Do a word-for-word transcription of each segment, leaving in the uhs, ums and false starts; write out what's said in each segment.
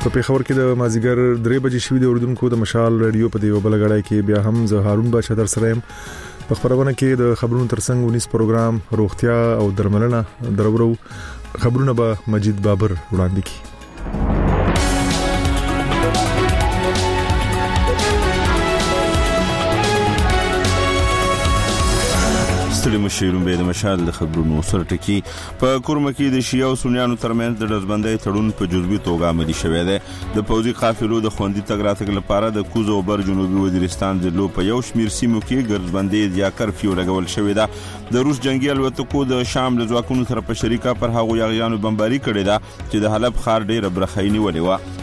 په پیښور کې د مازیګر درې بجې شوې د اردوونکو د مشال رادیو په دیو بلګړای کې بیا هم زه هارون بادشاہ در سره يم. په خبرونه کې د خبرونو ترڅنګ ونیس پروګرام روغتیا او درملنه درورو خبرونه به مجید بابر وړاندې کړي. ستړي مشیرون به د مشال د خبرونو سره ټکی. په کورمه کې د شیعه او سنیانو ترمنځ د دزبندۍ تړون په جزوي توګه عملي شوی دی. د پوځي قافلو د خوندي تګ راتګ لپاره د کوز او بر جنوبي وزیرستان ضلعو په یو شمېر سیمو کې ګرځبندۍ یا کرفیو لګول شوې ده. د روس جنگي الوتکو د شام له ځواکونو سره په شریکه پر هغو یاغیانو بمباري کړې ده چې د حلب ښار ډېره برخه یې نیولې وه.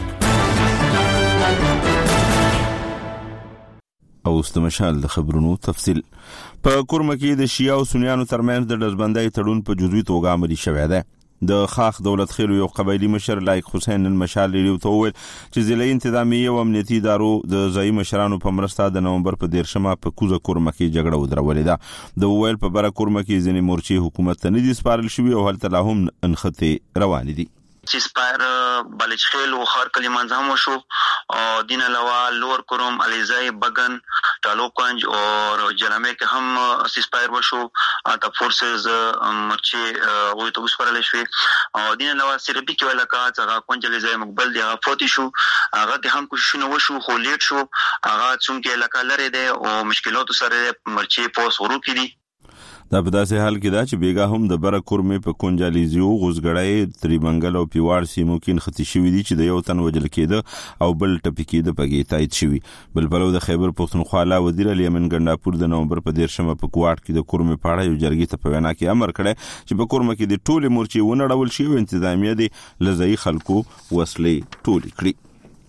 او ست مشال د خبرونو تفصیل. په کورمه کې د شیعه او سنیانو ترمنځ د دزبندۍ تړون په جزوي توګه عملي شوی دی. د خاخ دولت خیر یو قبایلی مشر لایق حسین المشال لري ته وویل چې ضلعي انتظامیه او امنیتي ادارو د ځایي مشرانو په مرسته د نومبر په دیرشمه په کوزه کورمه کې جګړه ودرولې ده. د وویل په بره کورمه کې ځینې مورچې حکومت ته نه دي سپارل شوي او هلته لا هم انخته روانې دي. سپایر بالچخیل و خار کلیمان هم شو او دین علاوه لور کوروم علیزای بغن ټالوکنج او جنامه کې هم سپایر وشو اته فورسز مرچی او ته وسپارل شو او دین علاوه سربي کې ولاکا څنګه کونج علیزای مقبل دی فوتی شو هغه د هم کوششونه وشو خو لیټ شو هغه څنګه علاقه لري دی او مشکلات سره مرچی پوس ورو کړي. دا په داسې حال کې دا چې بیګا هم د بره کورمې په کونجالیزیو غوزګړی تریمنګل او پیواړ سیمو کې نختی شوي دي چې د یو تن وجل کېده او بل ټپي کېده پکې تایید شوي. بل پلو د خیبر پښتونخوا لا وزیر علي امین ګنداپور د نومبر په دیرشمه په کوټ کې د کورمې پاړه یو جرګې ته په وینا کې امر کړی چې په کورمه کې د ټولې مورچې ونړول شي او انتظامیه دي لزئی خلکو وسلې ټولې کړي.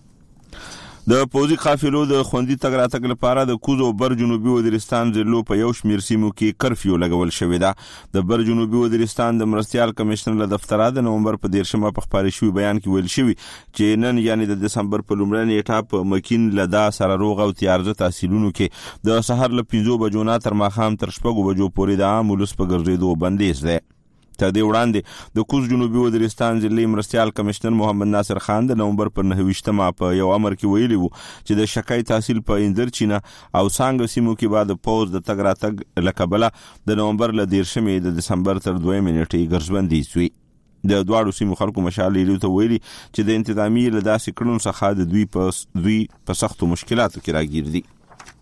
د پوځي قافلو د خوندي تګ راتګ لپاره د کوز او بر جنوبي وزیرستان ضلعو په یو شمېر سیمو کې کرفیو لګول شوې ده. د بر جنوبي وزیرستان د مرستیال کمشنر له دفتره د نومبر په دیرشمه په خپاره شوي بیان کې ویل شوي چې نن یعنی د دسمبر په لومړۍ نیټه په مکین لدا سره روغ او تیارزه تحصیلونو کې د سحر له پنځو بجو نه تر ماښام تر شپږو بجو پورې د عام ولس په ګرځېدو بندیز دی. تر دې وړاندې د کوز جنوبي وزیرستان ضلعي مرستیال کمشنر محمد ناصر خان د نومبر پر نهه ویشتمه په یو امر کې ویلي وو چې د شکای تحصیل په اندرچینه او سانګ سیمو کې بعد پوز د تګ راتګ له کبله د نومبر له دیرشمې د دسمبر تر دویمې نیټې ګرځبندي شوې. د دواړو سیمو خلکو مشال لري ته ویلي چې د انتظامیه له داسې کړنو څخه د دوی په دوی په سختو مشکلاتو کې راګیر دي.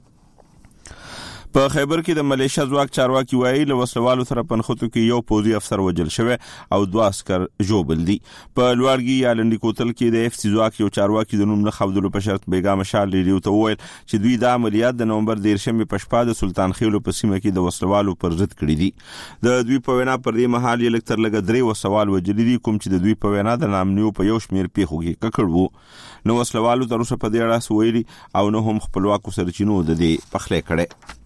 په خیبر کې د ملیشیا ځواک چارواکي وایي له وسلوالو سره پنخوتو کې یو پوځي افسر وجل شوی او دوه عسكر ژوبل دي. په لوړګي یا لنډي کوتل کې د اف سی ځواک یو چارواکي د نوم نه خودلو په شرط بیګا مشال لري ته وویل چې دوی د عملیات د نومبر دیرشمې په شپه د سلطان خېلو په سیمه کې د وسلوالو پر ضد کړي دي. د دوی په وینا پر دې مهال یې لږ تر لږه درې وسوال وجل دي کوم چې د دوی په وینا د نامنیو په یو شمېر پیښو کې ککړ وو. نو وسلوالو تر اوسه په دې اړه څه ویلي او نه هم خپلواکو سرچینو د دې پخلی کړی.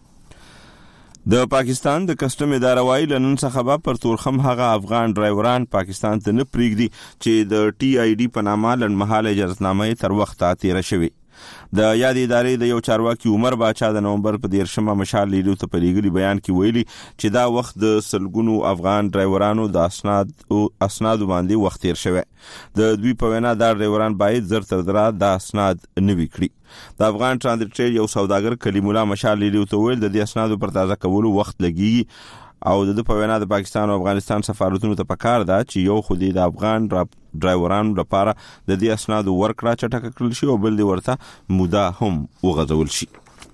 د پاکستان د کسټم اداره وايي لنن څخه پر تورخم هغه افغان ډرایوران پاکستان ته نه پریږدي چې د ټي آی ډي په نامه لنډمهاله اجازهنامه تر وخت تیر شوی. د یاد ادارې د یو چارواکي عمر باچا د نومبر په دیرشمه مشال لیدو ته په لیږلي بیان کې ویلي چې دا وخت د سلګونو افغان ډرایورانو د اسناد او اسناد باندې وخت تیر شوی. د دوی په وینا دا ډرایوران باید زر تر درا د اسناد نوي کړي. د افغان ترانزیت یو سوداګر کلیم الله مشال لیدو ته ویل د دې اسنادو پر تازه کولو وخت لګي او د په وینا د پاکستان او افغانستان سفارتونو ته پکار ده چې یو خودي د افغان ډرایورانو لپاره د دې اسنادو ورکړه چټک کړل شي او بل دی ورته موده هم وغځول شي.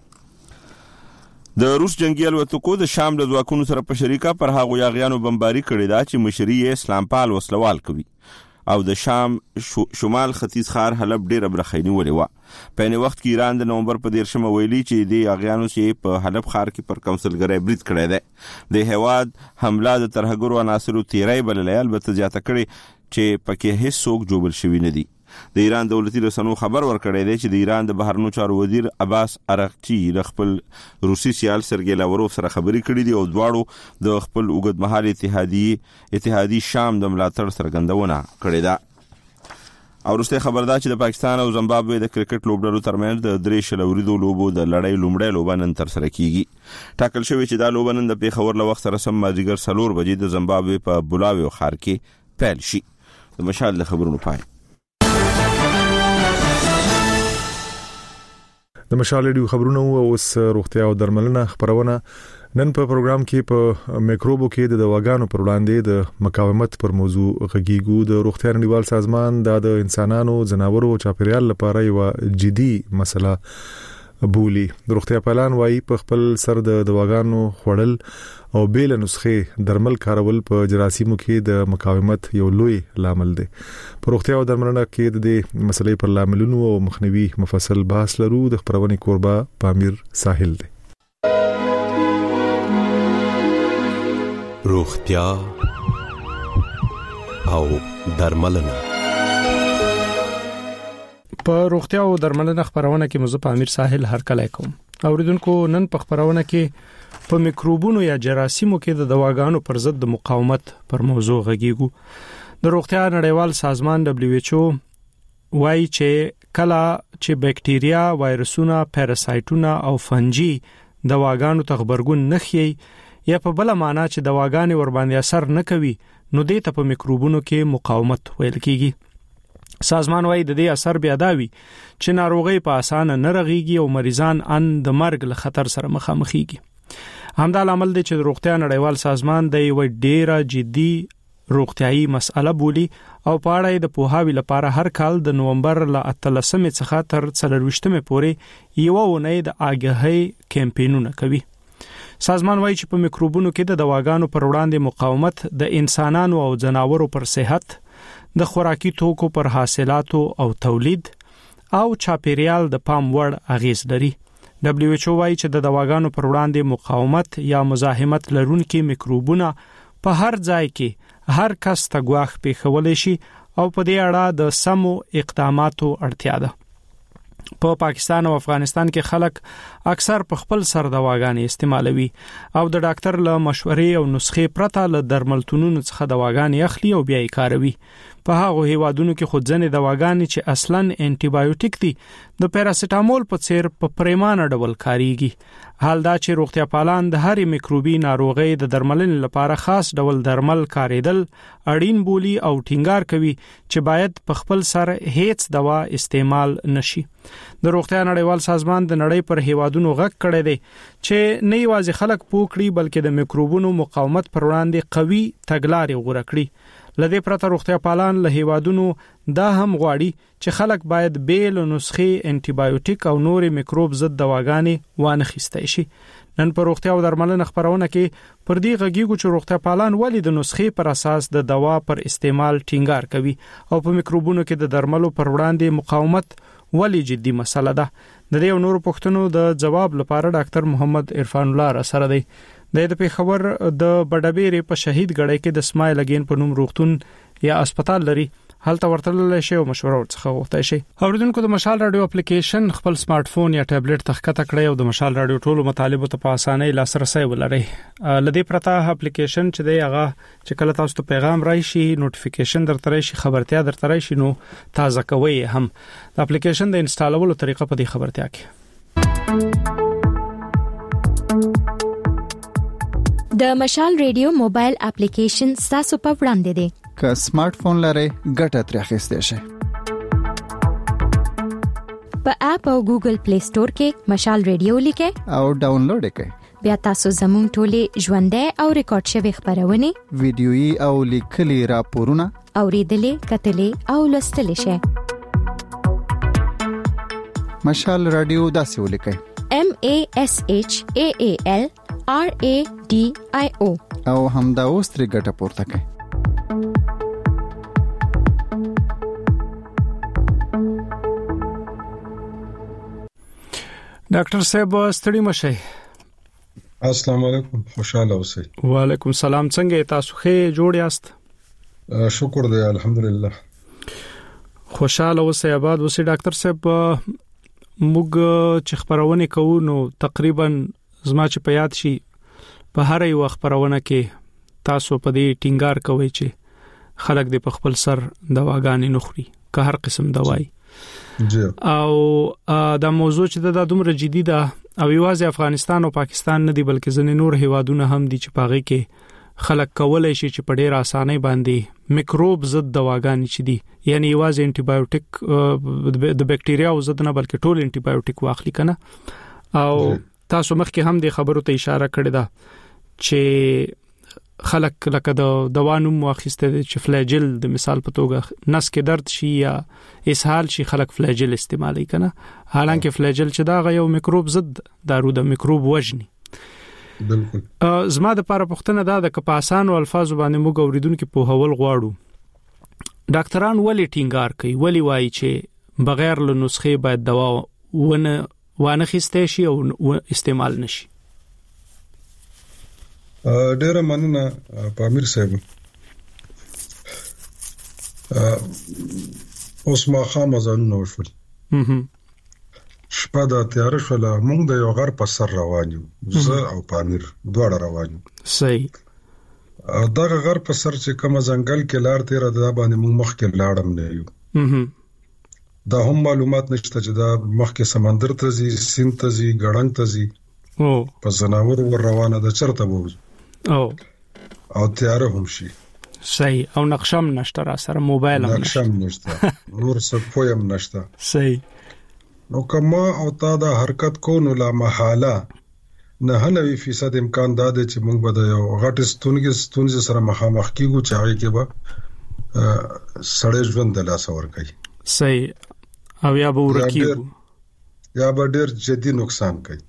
د روس جنگي الوتکو د شام د ځواکونو سره په شریکه پر هغو یاغیانو بمباري کړې ده چې مشري یې اسلام پال وسلوال کوي او د شام شمال ختیځ ښار حلب ډېره برخه نیولې وه. په یعنې وخت کې ایران د نومبر په دیرشمه ویلي چې د یاغیانو چې په حلب ښار کې پر کونسلګرۍ برید کړی دی. د هیواد حمله د ترهګرو عناصرو تیری بللی البته زیاته کړې چې پکې هیڅ څوک جوبل شوي نه دي. د ایران دولتي رسنیو خبر ورکړی دی چې د ایران د بهرنیو چارو وزیر عباس ارغچی له خپل روسي سیال سرګی لاوروف سره خبرې کړې دي او دواړو د خپل اوږدمهالې اتحادیې اتحادیې شام د ملاتړ څرګندونه کړې ده. او وروسته خبر ده چې د پاکستان او زیمبابوې د کرکټ لوبډلو ترمنځ د درې شل اوریدو لوبو د لړۍ لومړۍ لوبه نن ترسره کیږي. ټاکل شوی چې دا لوبه نن د پیښور له وخت سره سم مازدیګر څلور بجې د زیمبابوې په بولاوي ښار کې پیل شي. د مشال د خبرونو پای. د مشال ریډیو خبرونه او اوس روغتیا او درملنه خبرونه. نن په پروګرام کې په میکروبو کې د دواګانو پر وړاندې د مقاومت پر موضوع غږیږو. د روغتیا نړیوال سازمان د انسانانو، ځناورو او چاپیریال لپاره یو جدي مسله بولی. د روغتیا پالان وايي په خپل سر د دواګانو خوړل او بیل نسخه درمل کارول په جراثیمو کې د مقاومت یو لوی لامل دی. په روغتیا او درملنه کې د دې مسلې پر لاملونو او مخنیوي مفصل بحث لرو. د خبرونې کوربه پامیر ساحل دی. روغتیا او درملنه. په روغتیا او درملنه خبرونه کې مزه پامیر ساحل هر کله کوم. اوریدونکو نن په خبرونه کې په میکروبونو یا جراثیمو کې د دواګانو پر ضد د مقاومت پر موضوع غږیږو. د روغتیا نړیوال سازمان دبليو ایچ او وايي چې کله چې بکټیریا، وایرسونه، پیراسایټونه او فنجي دواګانو ته خبرګون نخي یا په بل معنا چې دواګانې ور باندې اثر نه کوي، نو دې ته په میکروبونو کې مقاومت ویل کیږي. سازمان وايي د دې اثر بیا دا وي چې ناروغي په اسانه نه رغيږي او مریضان ان د مرګ له خطر سره مخامخيږي. همدا عمل دی چې د روغتیا نړیوال سازمان د یو ډیره جدي روغتیايي مسأله بولی او په اړه د پوهاوی لپاره هر کال د نومبر ل اتلسمې څخه تر څلرويشتمې پورې یو ونې د آګاهي کمپاینونه کوي. سازمان وايي چې په میکروبونو کې د دواګانو پر وړاندې مقاومت د انسانانو او ځناورو پر صحت، د خوراکي توکو پر حاصلاتو او تولید او چاپیریال د پام وړ اغیز لري. دبليو ایچ او وايي چې د دواګانو پر وړاندې مقاومت یا مزاحمت لرونکي میکروبونه په هر ځای کې هر کس ته ګواښ پیښولای شي او په دې اړه د سمو اقداماتو اړتیا ده. په پاکستان او افغانستان کې خلک اکثر په خپل سر دواګانې استعمالوي او د ډاکټر له مشورې او نسخې پرته له درملتونونو څخه دواګانې اخلي او بیا یې کاروي. په هغه هیوادونو کې خود ځنې دواګانې چې اصلاً انټي بایوټیک دي د پیراسټامول په څیر په پریمانه ډول کاریږي. حال دا چې روغتیا پالان د هرې میکروبي ناروغۍ د درملنې لپاره خاص ډول درمل کاریدل اړین بولی او ټینګار کوي چې باید په خپل سر هیڅ دوا استعمال نشي. د روغتیا نړیوال سازمان د نړۍ پر هیوادونو غږ کړی دی چې نه یوازې خلک پوکړي بلکې د میکروبونو مقاومت پر وړاندې قوي تګلارې غوره کړي. لدې پرته روغتیا پالان له هیوادونو دا هم غواړي چې خلک باید بیل نسخې انټي بایوټیک او نورې میکروب ضد دواګانې وانخیستای شي. نن په روغتیا او درملنه خبرونه کې پر دې غږیږو چې روغتیا پالان ولې د نسخې پر اساس د دوا پر استعمال ټینګار کوي او په میکروبونو کې د درملو پر وړاندې مقاومت ولې جدي مسله ده. د دې نورو پوښتنو د جواب لپاره ډاکټر محمد عرفان الله را سره دی. د پیښور د بډبېرې په شهید غړی کې د اسماعیل اگین په نوم روغتون یا هسپتال لري. هلته ورتلل شي او مشوره ورڅخه غوښتای شي. اوریدونکو د مشال رادیو اپلیکیشن خپل سمارټ فون یا ټابلیټ تخکته کړئ او د مشال رادیو ټولو مطالبه ته په اسانۍ لاسرسي ولرئ. لدې پرته اپلیکیشن چې دی هغه چې کله تاسو ته پیغام راشي، نوټیفیکیشن درته راشي، خبرتیا درته راشي، نو تازه کوئ هم. د اپلیکیشن د انسټالولو طریقه په دې خبرتیا کې د مشال ریډیو موبایل اپلیکیشن تاسو په وړاندې دی. که سمارټ فون لرئ ګټه ترې اخیستئ شئ. په اپ او ګوګل پلی سٹور کې مشال ریډیو لیکئ او ډاونلوډ کړئ. بیا تاسو زموږ ټولې ژوندۍ او ریکارډ شوی خبرونه، ویډیويي او لیکلي راپورونه اوریدلې، کتلې او لوستلې شئ. مشال رادیو داسې ولیکئ: M A S H A A L R A D I O او همدا اوس ترې ګټه پورته کړئ. ډاکټر صاحب ستړي مشه. السلام علیکم، خوشاله اوسئ. وعلیکم السلام. څنګه تاسو ښه جوړ یاست؟ شکر دی الحمدلله. خوشاله اوسئ، آباد اوسئ. ډاکټر صاحب موږ چې خبرونه کوو نو تقریبا زما چې په یاد شي په هر یو خبرونه کې تاسو په دې ټینګار کوئ چې خلک د خپل سر دواګانې نه خوري، که هر قسم دوايي. او دا موضوع چې دا دومره جدي ده او یوازې افغانستان او پاکستان نه دی بلکې ځینې نور هیوادونه هم دي چې پاغي کې خلک کولای شي چې په ډېر اسانۍ باندې میکروب ضد دواګانې چې دي یعنی یوازې انټي بایوټیک د بکټیریا او ضد نه بلکې ټول انټي بایوټیک واخلي کنه او تاسو مخکې هم د خبرو ته اشاره کړې ده چې خلک لکه د دوانو مؤخسته چې فلاجل د مثال په توګه نس کې درد شي یا اسهال شي خلک فلاجل استعمالي کنه حالانکه فلاجل چې دا غو میکروب ضد دارو د میکروب وژني بالکل. زما د لپاره پوښتنه دا ده چې په اسانو الفاظو باندې موږ اوریدونکو په هول غواړو ډاکټران ولې ټینګار کوي ولې وایي چې بغیر له نسخې باید دوا ونه وانه خسته شي او استعمال نشي؟ ډیره مننه پامیر صاحب. اوس ما خامزانو وشول شپه دا تیار شول موږ د یو غر په سر روان یو زه او پامیر دواړه روان یو. صحیح. دا غر په سر چې کوم ځنګل کې لار تیر ده باندې موږ مخ کې لاړم نه یو. دا هم معلومات نشته چې دا مخکې سمندر ته ځي سیند ته ځي ګړنګ ته ځي او په زناور ور روانه ده چرته وو او او تیار هم شي. صحیح. او نقشم نشته را سره موبایل هم نقشم نشته نور څه پویم نشته. صحیح. نو کما او تا دا حرکت کو نو لا محاله نه نوي فیصد امکان دا دی چې موږ به د یو غټ ستونګې ستونزې سره مخامخ کیږو چې هغه کې به سړی ژوند د لاس ور کوي. صحیح. او یا به ورکیږو یا به ډېر جدي نقصان کوي.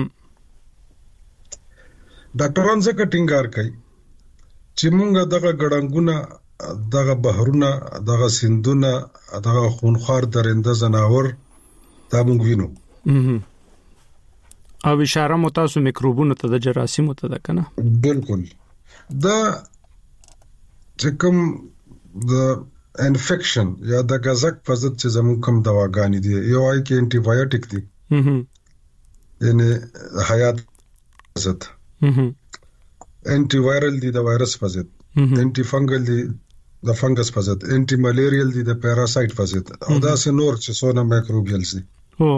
ډاکټران څنګه ټینګار کوي چې موږ دغه ګړنګونه دغه بحرونه دغه سیندونه دغه خونخوار درنده زناور دا موږ وینو او اشاره مو تاسو میکروبونو ته د جراثیمو ته ده کنه. بالکل. دا چې کوم د انفیکشن یا د غزک په ضد چې زموږ کوم دواګانې دي یو آی کې انټي بایوټیک دي یعنی حیات ضد انټي وایرل دي د وایرس په ضد انټي فنګل دي د فنګس په ضد انټي ملیریل دي د پیراسایت په ضد او دا سه نور چې څونه مایکروبیلز دي. او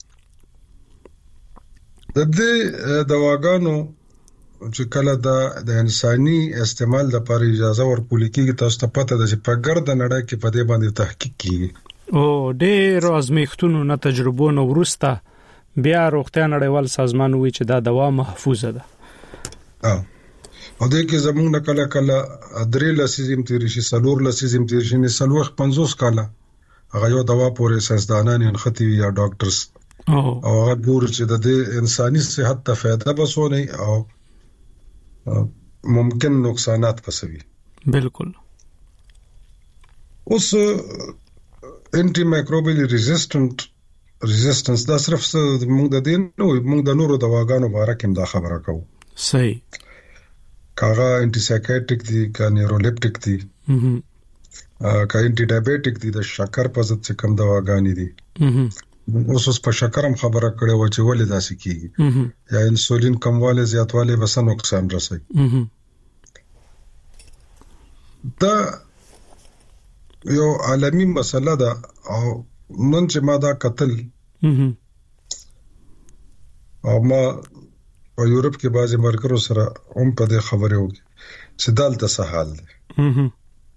د دې دواګانو چې کله د د انساني استعمال لپاره اجازه ورکول کیږي تاسو ته پته ده چې په ګرد نړۍ کې په دې باندې تحقیق کیږي او ډېر ازمیښتونو نه تجربو نو ورسته بیا روغتیا نړیوال سازمان وایي چې دا دوا محفوظه ده. اه او دې کې زموږ نه کله کله درې لسیزم تیر شي سلور لسیزم تیر شي نه سلوخ پنځوس کاله هغه یو دوا پورې ساينسدانان انختی یا ډاکټرز او هغه ګور چې د دې انساني صحت ته فائدہ بسونه او ممکن نقصانات پسوي. بالکل. اوس انټي مایکروبیل ریزिस्टنت ریزिस्टنس دا صرف موږ د دین نو موږ د نورو دواګانو باره کې دا خبره کوو. صحیح. کاغه انټي سایکیټریک دي کا نیورولپټیک دي کا انټي ډایابټیک دي د شکر په ضد څخه کوم دواګانې دي. اوس اوس په شکر هم خبره کړې و چې ولې داسې کیږي یا انسولین کمواله زیاتواله بس نقصان رسوي. دا یو عالمي مسله ده او نن چې ما دا قتل او ما په یورپ کې بعضی مرګرو سره هم په دې خبره وکړي چې دالته څه حال دی.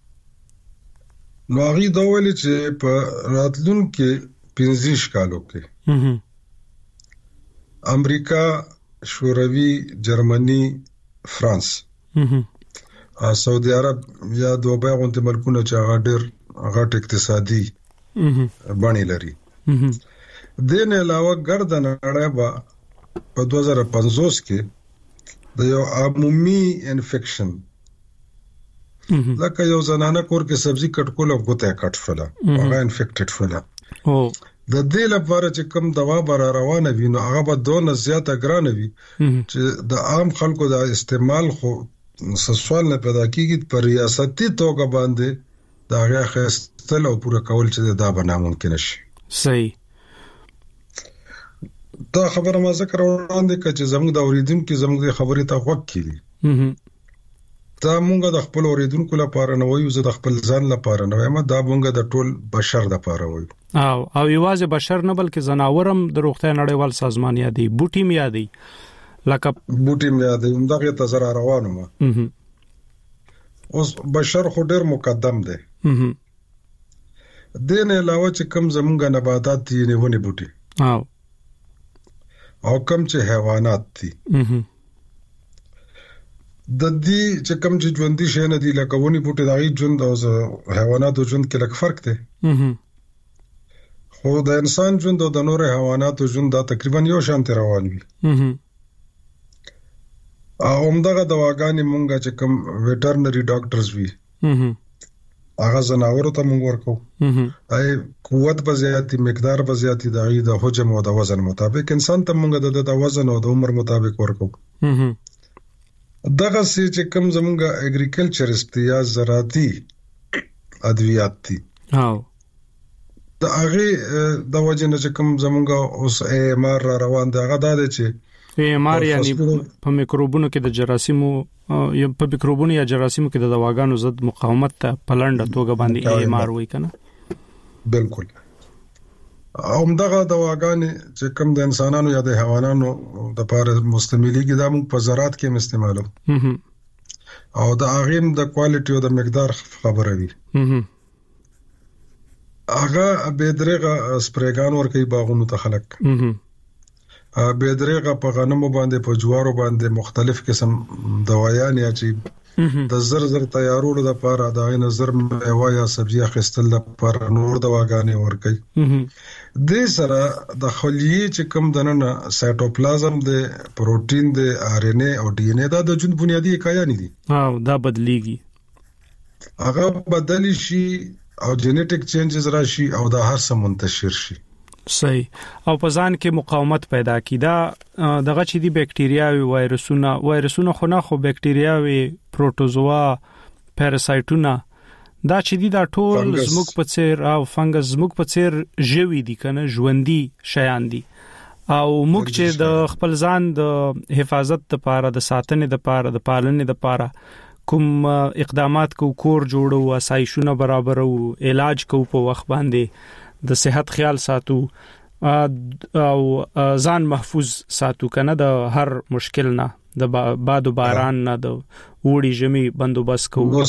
نو هغه دا ویل چې په راتلونکو پنځه کالو کې امریکا شوروي جرمني فرانس سعودي عرب یا دوبه غونډه ملکونه چې هغه ډېر غټ اقتصادي باندې لري. دین علاوه ګرد نړۍ با په دوه زره پنځوس کې د یو عمومي انفیکشن لکه یو زنانه کور کې سبزی کټ کول او غوته کټ شول هغه انفیکټډ شول. او د دې لپاره چې کوم دوا بر روانه وي نو هغه به دونه زیاته ګرانه وي چې د عام خلکو د استعمال خو سوال نه پیدا کیږي پر ریاستي توګه باندې دا هغه خستل او پوره کول چې دا به ناممکن شي. صحیح. دا خبره ما ذکر وړاندې کړه چې زموږ د اوریدونکو زموږ د خبرې ته غوږ کړي دا مونږ د خپل اوریدونکو لپاره نه وایو زه د خپل ځان لپاره نه وایم دا مونږ د ټول بشر لپاره وایو. او او یوازې بشر نه بلکې زناورم د روغتیا نړیوال سازمان یادي بوټیم یادي لکه بوټیم یادي دغه ته زرا روانو ما اوس بشر خو ډیر مقدم دی. دین علاوه چې کم زمونږ نباتات دي نه ونی بوټي او او کم چې حیوانات دي د دې چې کم چې ژوندۍ شي نه دي لکه ونی بوټي دغه ژوند او حیواناتو ژوند کې لږ فرق دی. خو د انسان ژوند او د نور حیواناتو ژوند دا تقریبا یو شان روان وي. او همدغه دواګانې مونږه چې کوم ویټرنری ډاکټرز وي هغه زناورو ته مونږ ورکو. اي قوت په زیاتې مقدار په زیاتې د غي د حجم او د وزن مطابق انسان ته مونږ د د وزن او د عمر مطابق ورکو. دغه سي چې کوم زمونږه اګریکلچرست یا زراعتي ادویات دي او د هغه د وجنه چې کوم زمونږه اوس ایم ار روان دی هغه دا دی چې ایم ار یعنی په میکروبونو کې د جراثیمو یا په میکروبونو یا جراثیمو کې د دواګانو ضد مقاومت ته پلنډه توګه باندې ایم ار وای کنه. بالکل. همدغه دواګانې چې کوم د انسانانو یا د حیوانانو د لپاره مستعمليږي دا موږ په زراعت کې استعمالو او د اغیم د کوالټي او د مقدار خبره وي. هغه به درغه سپریګان ورکي باغونو ته خلک به درغه په غنمو باندې په جوارو باندې مختلف قسم دوايان یا چې د زر زر تیارولو لپاره د عین زر میوه یا سبزی اخیستل لپاره نور دواګانې ورکي. د سره د خلیه چې کوم دنه سایټوپلازم د پروتین د ار ان اے او ډي ان اے دا د جون بنیادی اکایان دي او دا بدلیږي هغه بدلی شي او جینیټک چینجز راشي او دا هر څه منتشر شي. صحیح. او په ځان کې مقاومت پیدا کی دا دغه چې دی بکټریاوي وایرسونه وایرسونه خو نه خو بکټریاوي پروټوزوا پاراسایټونه دا چې دی دا ټول زموږ په څیر او فنګس زموږ په څیر ژوي دي کنه ژوندۍ شیان دي او موږ چې د خپل ځان د حفاظت لپاره د ساتنې لپاره د پالنې لپاره کوم اقدامات کو کور جوړو اسایشونه برابرو علاج کو په وخت باندې د صحت خیال ساتو او ځان محفوظ ساتو کنه د هر مشکل نه د باد او باران نه د وړي جمی بندوبست کو نو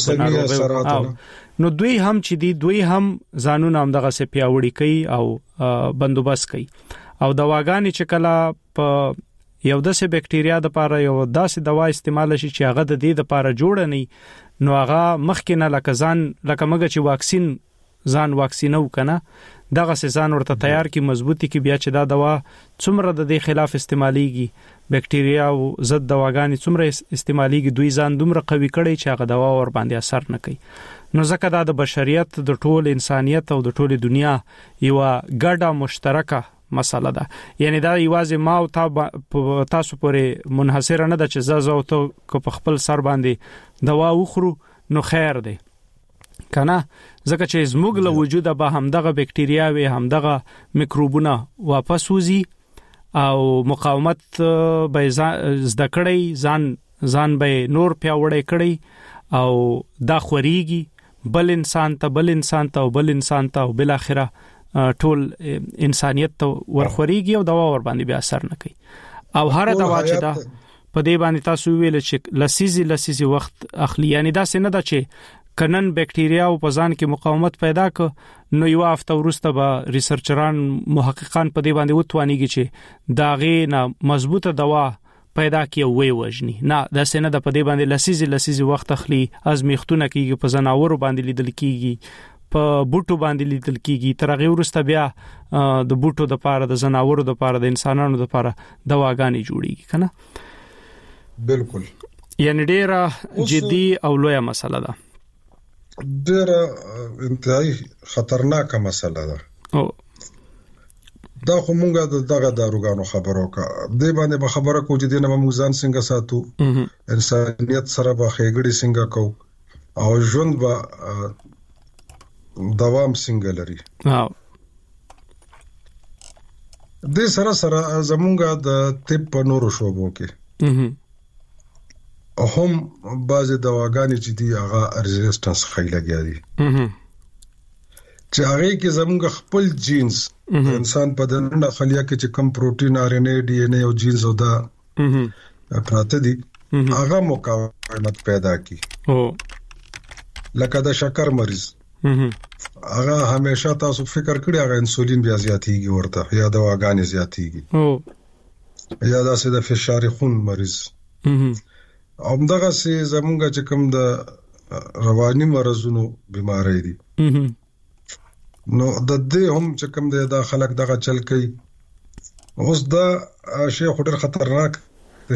دوی هم چې دی دوی هم ځانونه هم دغه سه پیاوړي کوي او بندوبست کوي او دواګانې چې کله په یو داسې بکټریا د لپاره یو داسې دوا استعمال شي چې هغه د دې لپاره جوړ نه نو هغه مخکې نه لکه ځان لکه مګه چې واکسین ځان واکسینو کنه دغه ځان ورته تیار کی مضبوطی کی بیا چې دا دوا څومره د دې خلاف استعماليږي بکټریا او ضد دواګانې څومره استعماليږي دوی ځان دومره قوي کړي چې هغه دوا ور باندې اثر نه کوي. نو ځکه دا د بشریت د ټول انسانيت او د ټول دنیا یو ګډه مشترکه مسله ده. یعنی دا یوازې ما او تاسو پورې منحصر نه ده چې زازو ته په خپل سر باندې دوا وخورو نو خیر دی کنه ځکه چې زموږ له وجوده به همدغه بکټریاوي همدغه میکروبونه واپس وځي او مقاومت به زده کړی ځان ځان به نور پیاوړی کړی او دا خوريږي بل انسان ته بل انسان ته او بل انسان ته او بل اخره ټول انسانيت ته ورخوريږي او دوا ور باندې بیا اثر نه کوي. او هر دوا چې دا په دې باندې تاسو ویل چې لسیزي لسیزي وخت اخلي یعنی دا څنګه دا چې کنن بکټریا او پزان کې مقاومت پیدا ک نو یو هفته ورسته به ریسرچران محققان په دې باندې وتوانیږي چې داغه نه مضبوطه دوا پیدا کی وي وجني نه دا څنګه د په دې باندې لسیزي لسیزي وخت اخلي ازمیختونه کیږي په زناورو باندې لیدل کیږي په بوټو باندې لیدل کیږي ترغه ورسته بیا د بوټو د پاره د زناورو د پاره د انسانانو د پاره دواګانې جوړیږي کنه. بالکل. یعنی ډیره جدي او لویه مسله ده ډیره انتهایی خطرناکه مسله ده. او دا خو مونږه دغه داروګانو خبرو کا دې باندې به خبره کو چې دینه موږ ځان څنګه ساتو انسانيت سره به خېګړې څنګه کو او ژوند به دوام څنګه لري. او دې سره سره زمونږه د طب په نورو شوبو کې هم بعضی دواګانې چې دی هغه ریزिस्टنس خې لګیا دي چې هغه کې زموږ خپل جینز انسان په دنه خلیه کې چې کم پروتین ار ان اے ډي ان اے او جینز او دا پراته دي هغه مقاومت پیدا کی. او لکه د شکر مریض هغه همیشه تاسو فکر کړی هغه انسولین بیا زیاتیږي ورته یا دواګانې زیاتیږي یا داسې د فشار خون مریض او دغه سي زمونږ چې کوم د رواني مرزونو بیماری دي نو د دې هم چې کوم د خلک دغه چل کوي اوس دا شی خطر خطرناک دی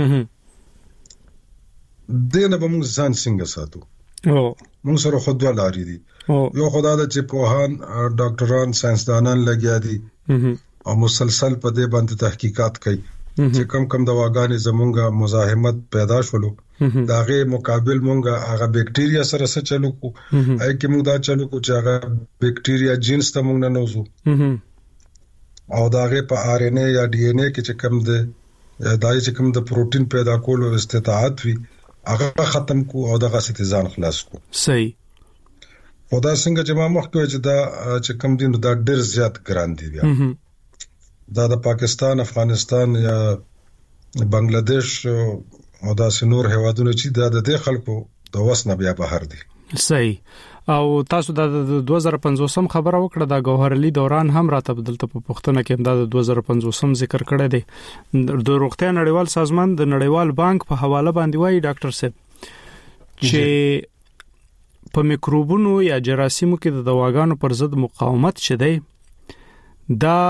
دینه به موږ ځان څنګه ساتو او موږ سره خود ولاري دي یو خدای د چې پوهان ډاکټران ساينسدانان لګیا دي او مسلسل په دې باندې تحقیقات کوي چې کم کم دواګانې زمونږه مزاحمت پیدا شولو داغه مقابل مونږه هغه بکټیریا سره څه چلو کو اې کې موږ دا چلو کو چې هغه بکټیریا جینس ته مونږ نه نوزو او داغه په آر ان اے یا ډي ان اے کې چې کم ده دای چې کم د پروتین پیدا کولو استطاعت وي هغه ختم کو او دغه ستیزان خلاص کو صحیح خدا څنګه چې ما مخکې چې دا چې کم دین دا ډېر زیات ګران دي بیا دا د پاکستان افغانستان یا بنگلاديش او دا سنور هوادونه چې دا د خلکو د وسنه بیا بهر دي صحیح او تاسو د دوه زره پنځوس خبره وکړه د گوهرلی دوران هم راته بدلته په پښتنه کې د دوه زره پنځوس ذکر کړی دی د روغتیا نړیوال سازمان د نړیوال بانک په حواله باندې وایي ډاکټر صاحب چې په میکروبونو یا جراثیمو کې د دواګانو پر ضد مقاومت شته دا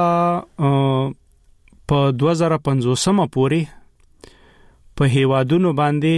په دوه زره پنځوس پورې په هیوادونو باندې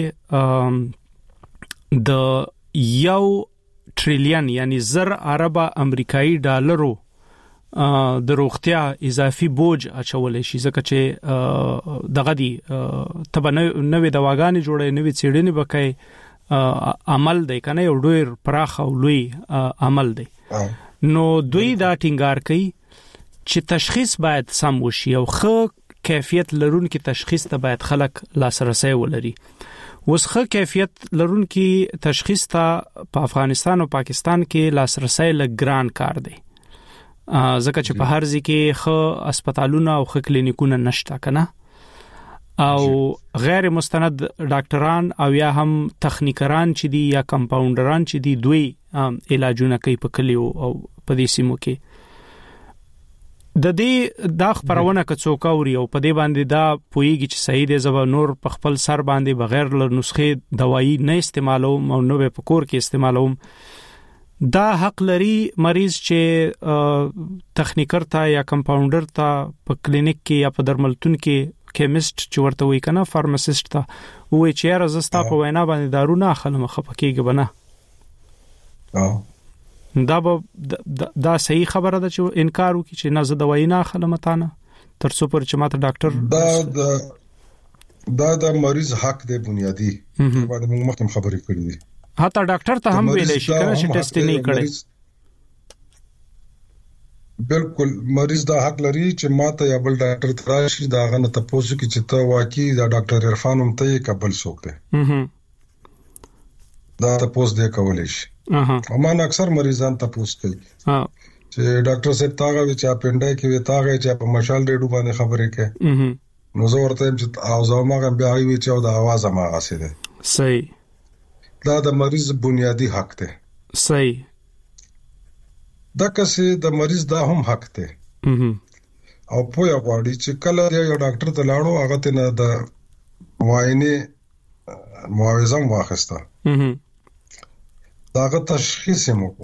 د یو ټریلیون یعنی زر اربه امریکایي ډالرو د روغتیا اضافي بوج اچولې شي ځکه چې دغه دی تبه نوې دواګانې جوړې نوې څېړنې وکړي عمل دی کنه یو ډېر پراخ او لوی عمل دی نو دوی دا ټینګار کوي چې تشخیص باید سم وشي او ښه کیفیت لرونکي تشخیص ته باید خلک لاسرسي ولري وسخه کیفیت لرونکي تشخیص ته په افغانستان او پاکستان کې لاسرسي لګران کار دی ځکه چې په هر ځای کې ښه هسپتالونه او ښه کلینیکونه نشته کنه او غیر مستند ډاکټران او یا هم تخنیکران چې دي یا کمپاونډران چې دي دوی علاجونه کوي په کلیو او په دې سیمو کې د دې دا خبرونه کڅوک اوري او په دې باندې دا پویږي چې صحیح دی زو نور په خپل سر باندې بغیر له نسخه دوايي نه استعمالوم او نو په کور کې استعمالوم دا حق لري مریض چې تخنیکر ته یا کمپاونډر ته په کلینیک کې یا په درملتون کې کیمست چې ورته وای کنه فارماسیست ته وای چې راځستا په وینا باندې دارو نه اخلم خپکیږي بنه دا به دا صحیح خبره ده چې انکار وکړي چې نه زه دوايي نه اخلم تانه تر څو پر چې ماته ډاکټر دا دا د مریض حق دی بنیادی باندې موږ مخکې خبرې کړې دي حتی ډاکټر ته هم ویل شي کنه چې ټیسټ نه کړي بالکل مریض دا حق لري چې ماته یا بل ډاکټر تراشي دا غنه تاسو کې چې ته واقعي دا ډاکټر عرفان هم ته قبل سوکته دا تاسو دې کولای شي اها امان اکثر مریضان تاسو کوي ها چې ډاکټر صاحب تاغه چې اپنډای کې وي تاغه چې په مشال ډېډو باندې خبرې کوي نو زه ورته چې اوازه ما بیا وی چې دا आवाज ما غاسي ده صحیح دا د مریض بنیادی حق ده صحیح دا کسي د مریض دا هم حق ده او په یو غواړي چې کله یو ډاکټر ته لاړو هغه ته نه د معاینه معاوضه واخسته داغه تشخیص مو کو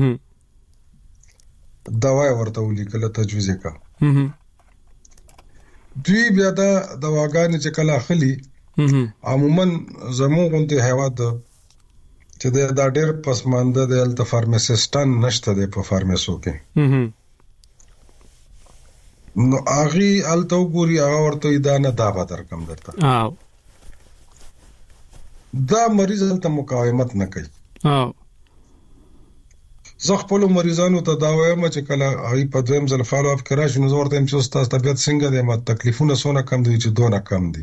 دواي ورته ولیکل تجویز کا دوی بیا دا دواګانې چې کله اخلي عموما زموږ د هیواد چې دا ډېر پسمانده د الته فارماسیستان نشته د په فارماسو کې نو اغي الته ګوري هغه ورته دا نه دا به درکم درته او دا مریض الته مقاومت نه کوي او زه خپل مریضانو ته دا وایم چې کله هغه په دویم ځل فالو اپ کړای شي نو ورته هم چې تاسو طبيعت څنګه دی ما تکلیفونه سونه کم دي چې دونه کم دي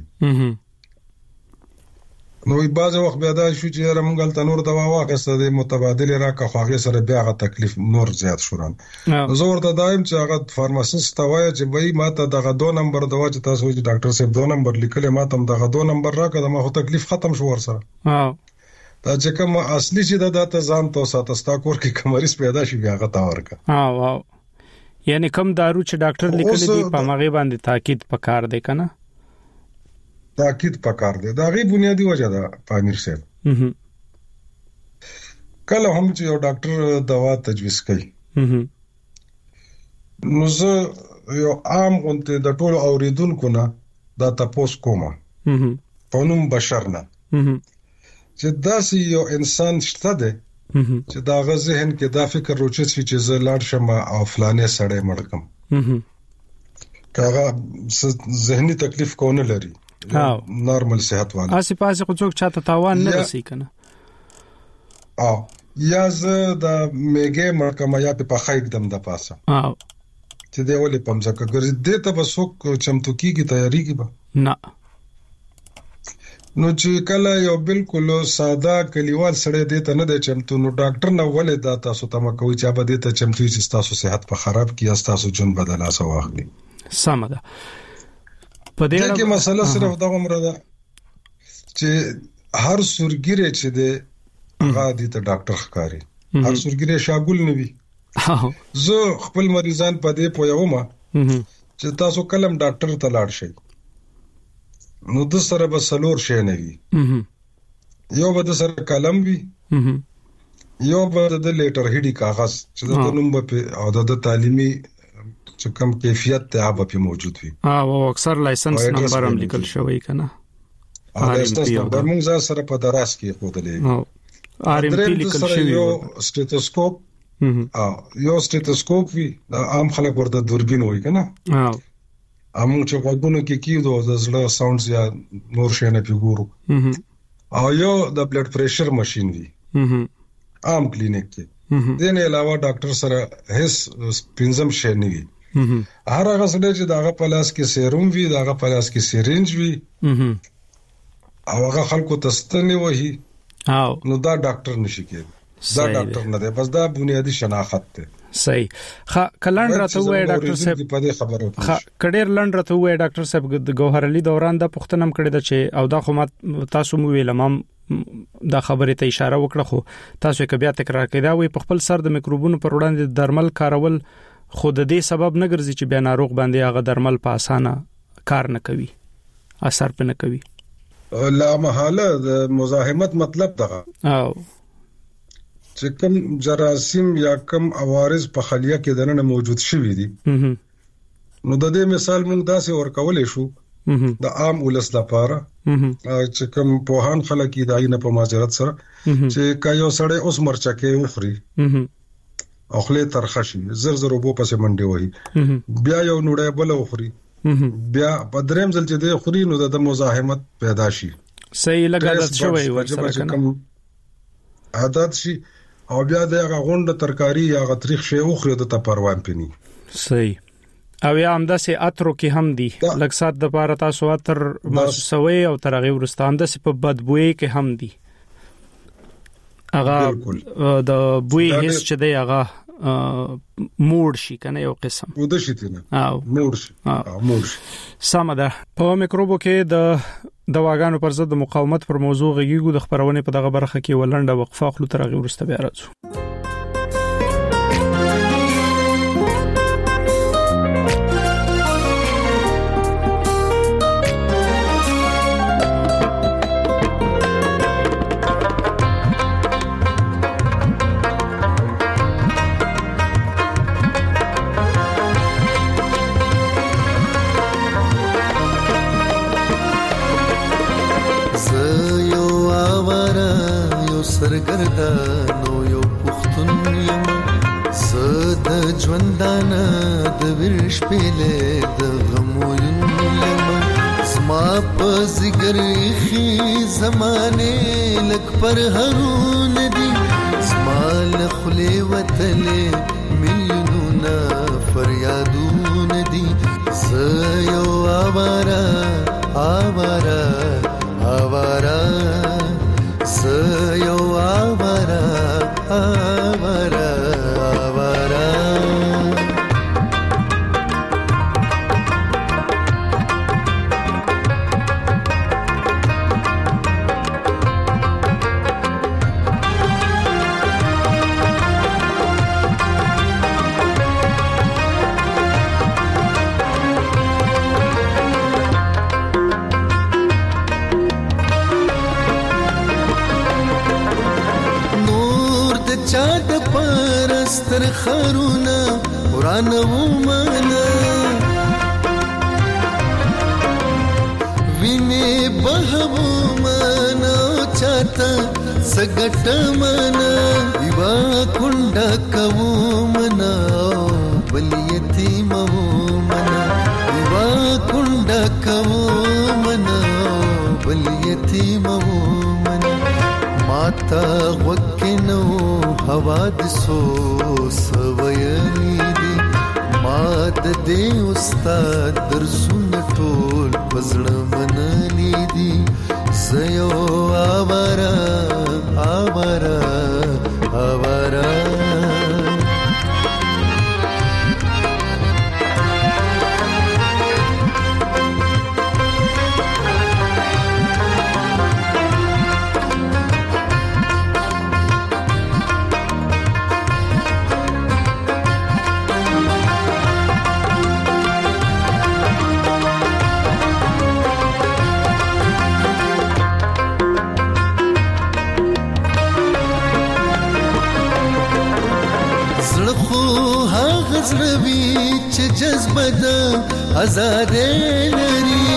نو بعض وخت بیا دا شو چې موږ تل نور دوا واخسته د متبادل راکه خواږه سره بیا غا تکلیف نور زیات شوران زه ورته دایم چې هغه فارماسیست توای چې وای ماته دغه دو نمبر دوا چې تاسو چې ډاکټر صاحب دو نمبر لیکل ماته دغه دو نمبر راکه د ما خو تکلیف ختم شو ور سره ها دا چې کوم اصلي چې دا د ځان تو ساتستا کور کې کمریس پیدا شي بیا غتا ورکا ها واو یعنی کوم دارو چې ډاکټر لیکل دي په مغه باندې تاکید پکار دی کنه تاکید پکار دی دا غي بنیادی وجه ده پامیر صاحب کله هم چې یو ډاکټر دوا تجویز کوي نو زه یو عام غونته د ټولو اوریدونکو نه دا تاسو کومه په نوم بشر نه چې داسې یو انسان شته دی چې دا غ ذهن کې دا فکر روچت شي چې زه لاړ شم او فلانه سړی مړ کم کاغه ذهني تکلیف کونه لري نارمل صحت والا اسی پاسه خو څوک چاته تاوان نه رسي کنه او یا زه دا میګه مړ کم یا په پخا एकदम د پاسه او چې دی ولې پمځکه ګرځي دې ته وسوک چمتو کیږي تیاری کی به نه نو چې کله یو بالکل ساده کلیوال سړی دی ته نه دی چمتو نو ډاکټر نه ولې دا تاسو ته مکوي چې به دې ته چمتو چې تاسو صحت په خراب کیه تاسو جون بدلا سو واخلي سم ده په دې کې مسله صرف دا عمره ده چې هر سورګیره چې دی غادي ته ډاکټر ښکاری هر سورګیره شاګول نه وي زه خپل مریضان په دې پویوم چې تاسو کلم ډاکټر ته لاړ شئ نو د سره به سلور شي نه وي یو به د سره کلم وي یو به د لیټر هډي کاغذ چې د نوم په او د تعلیمي چې کم کیفیت ته هغه په موجود وي او اکثر لایسنس نمبر هم لیکل شوی کنه لایسنس نمبر موږ سره په دراس کې خودلې ار ام پی لیکل شوی یو سټیتوسکوپ او یو سټیتوسکوپ وی عام خلک ورته دوربین وای کنه او امون چې غوږونو کې کیدو د زړه ساوندز یا نور شي نه پیګورو او یو د بلډ پریشر ماشين وی عام کلینیک کې دین علاوه ډاکټر سره هیڅ پنځم شي نه وی هر هغه څه چې داغه پلاس کې سیروم وی داغه پلاس کې سیرینج وی او هغه خلکو تستنی وਹੀ او نو دا ډاکټر نشي کېږي دا ډاکټر نه دی بس دا بنیادی شناخت ده صحیح خ کلند راته وای ډاکټر صاحب په دې خبره خ کډیر لند راته وای ډاکټر صاحب د گوهر علي دوران د پښتنم کړی د چې او دا خو ما تاسو مو ویل مم دا خبره ته اشاره وکړه خو تاسو کې بیا تکرار کړئ دا وای په خپل سر د میکروبونو پر وړاندې درمل کارول خو د دې سبب نه ګرځي چې بیا ناروغ باندې هغه درمل په اسانه کار نه کوي اثر په نه کوي لا محاله د مزاحمت مطلب ده او چې کوم جراثیم یا کوم عوارض په خلیه کې دنه موجود شوي دي نو د دې مثال موږ داسې ورکولې شو د عام ولس لپاره چې کوم په هان خلک کې داینه په ماجرت سره چې کایو سړی اوس مرچکه وخوري اخله ترخشي زر زر وبو پسې منډي وای بیا یو نوړې بل وخوري بیا په دریم ځل چې د خوري نو د مزاحمت پیدا شي صحیح لګادت شوی ورسره کنه عادت شي او بیا دغه غونډه ترکاری یا غتریخ شی او خرید ته پروان پني صحیح او یا همدا سي اترو کې هم دي لږ سات د پاره تاسو اتر محسوسوي او ترغه ورستان د په بدبوي کې هم دي اغه د بوی هیڅ چې دی اغه موړ شي کنه یو قسم ودا شي تنه او موړ شي موړ شي سمده په میکروبو کې د دواګانو پر ضد مقاومت پر موضوع غږیږو د خبرونه په دغه برخه کې ولنډه وقفه خپل ترغه ورسته بیا راځو سرګردانو یو پښتون یم زد ژوندانه د ورش پله د غموین یم زما په زګر خي زمانه لک پر هرون دي زما له خله وتله میلیونونه فریادون دي ز یو اوارا اوارا اوارا سيو آوارا آوارا آوارا ستر خرونا قران ومنه ویني بهو منه چاته سګټ منه دیوا کونډه کوو منه بل یتیم وو منه دیوا کونډه کوو منه بل یتیم وو منه ماتا وکنو حوادثو سویلی دی ماد دې استاد درسون ټول پزړه منلی دی زيو آوارا آوارا آوارا زړوي چې جذبه ده آزادې لري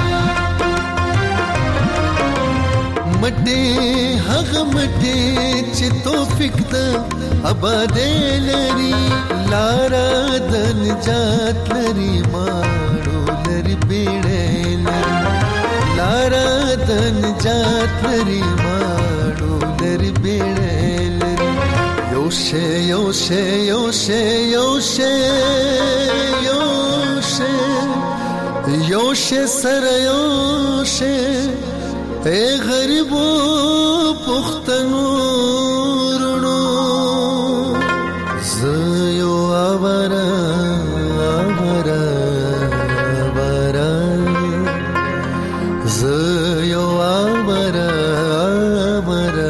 مټې هغه مټې چې توفیق ده آبادې لري لارا د نجات لري ماړو لري بیړې لري لارا د نجات لري ماړو لري بیړې لري یوشه یوشه یوشه یوشه یوشه یوشه سره یوشه اے غریبو پختنو رونو زيو آوارا آوارا آوارا زيو آوارا آوارا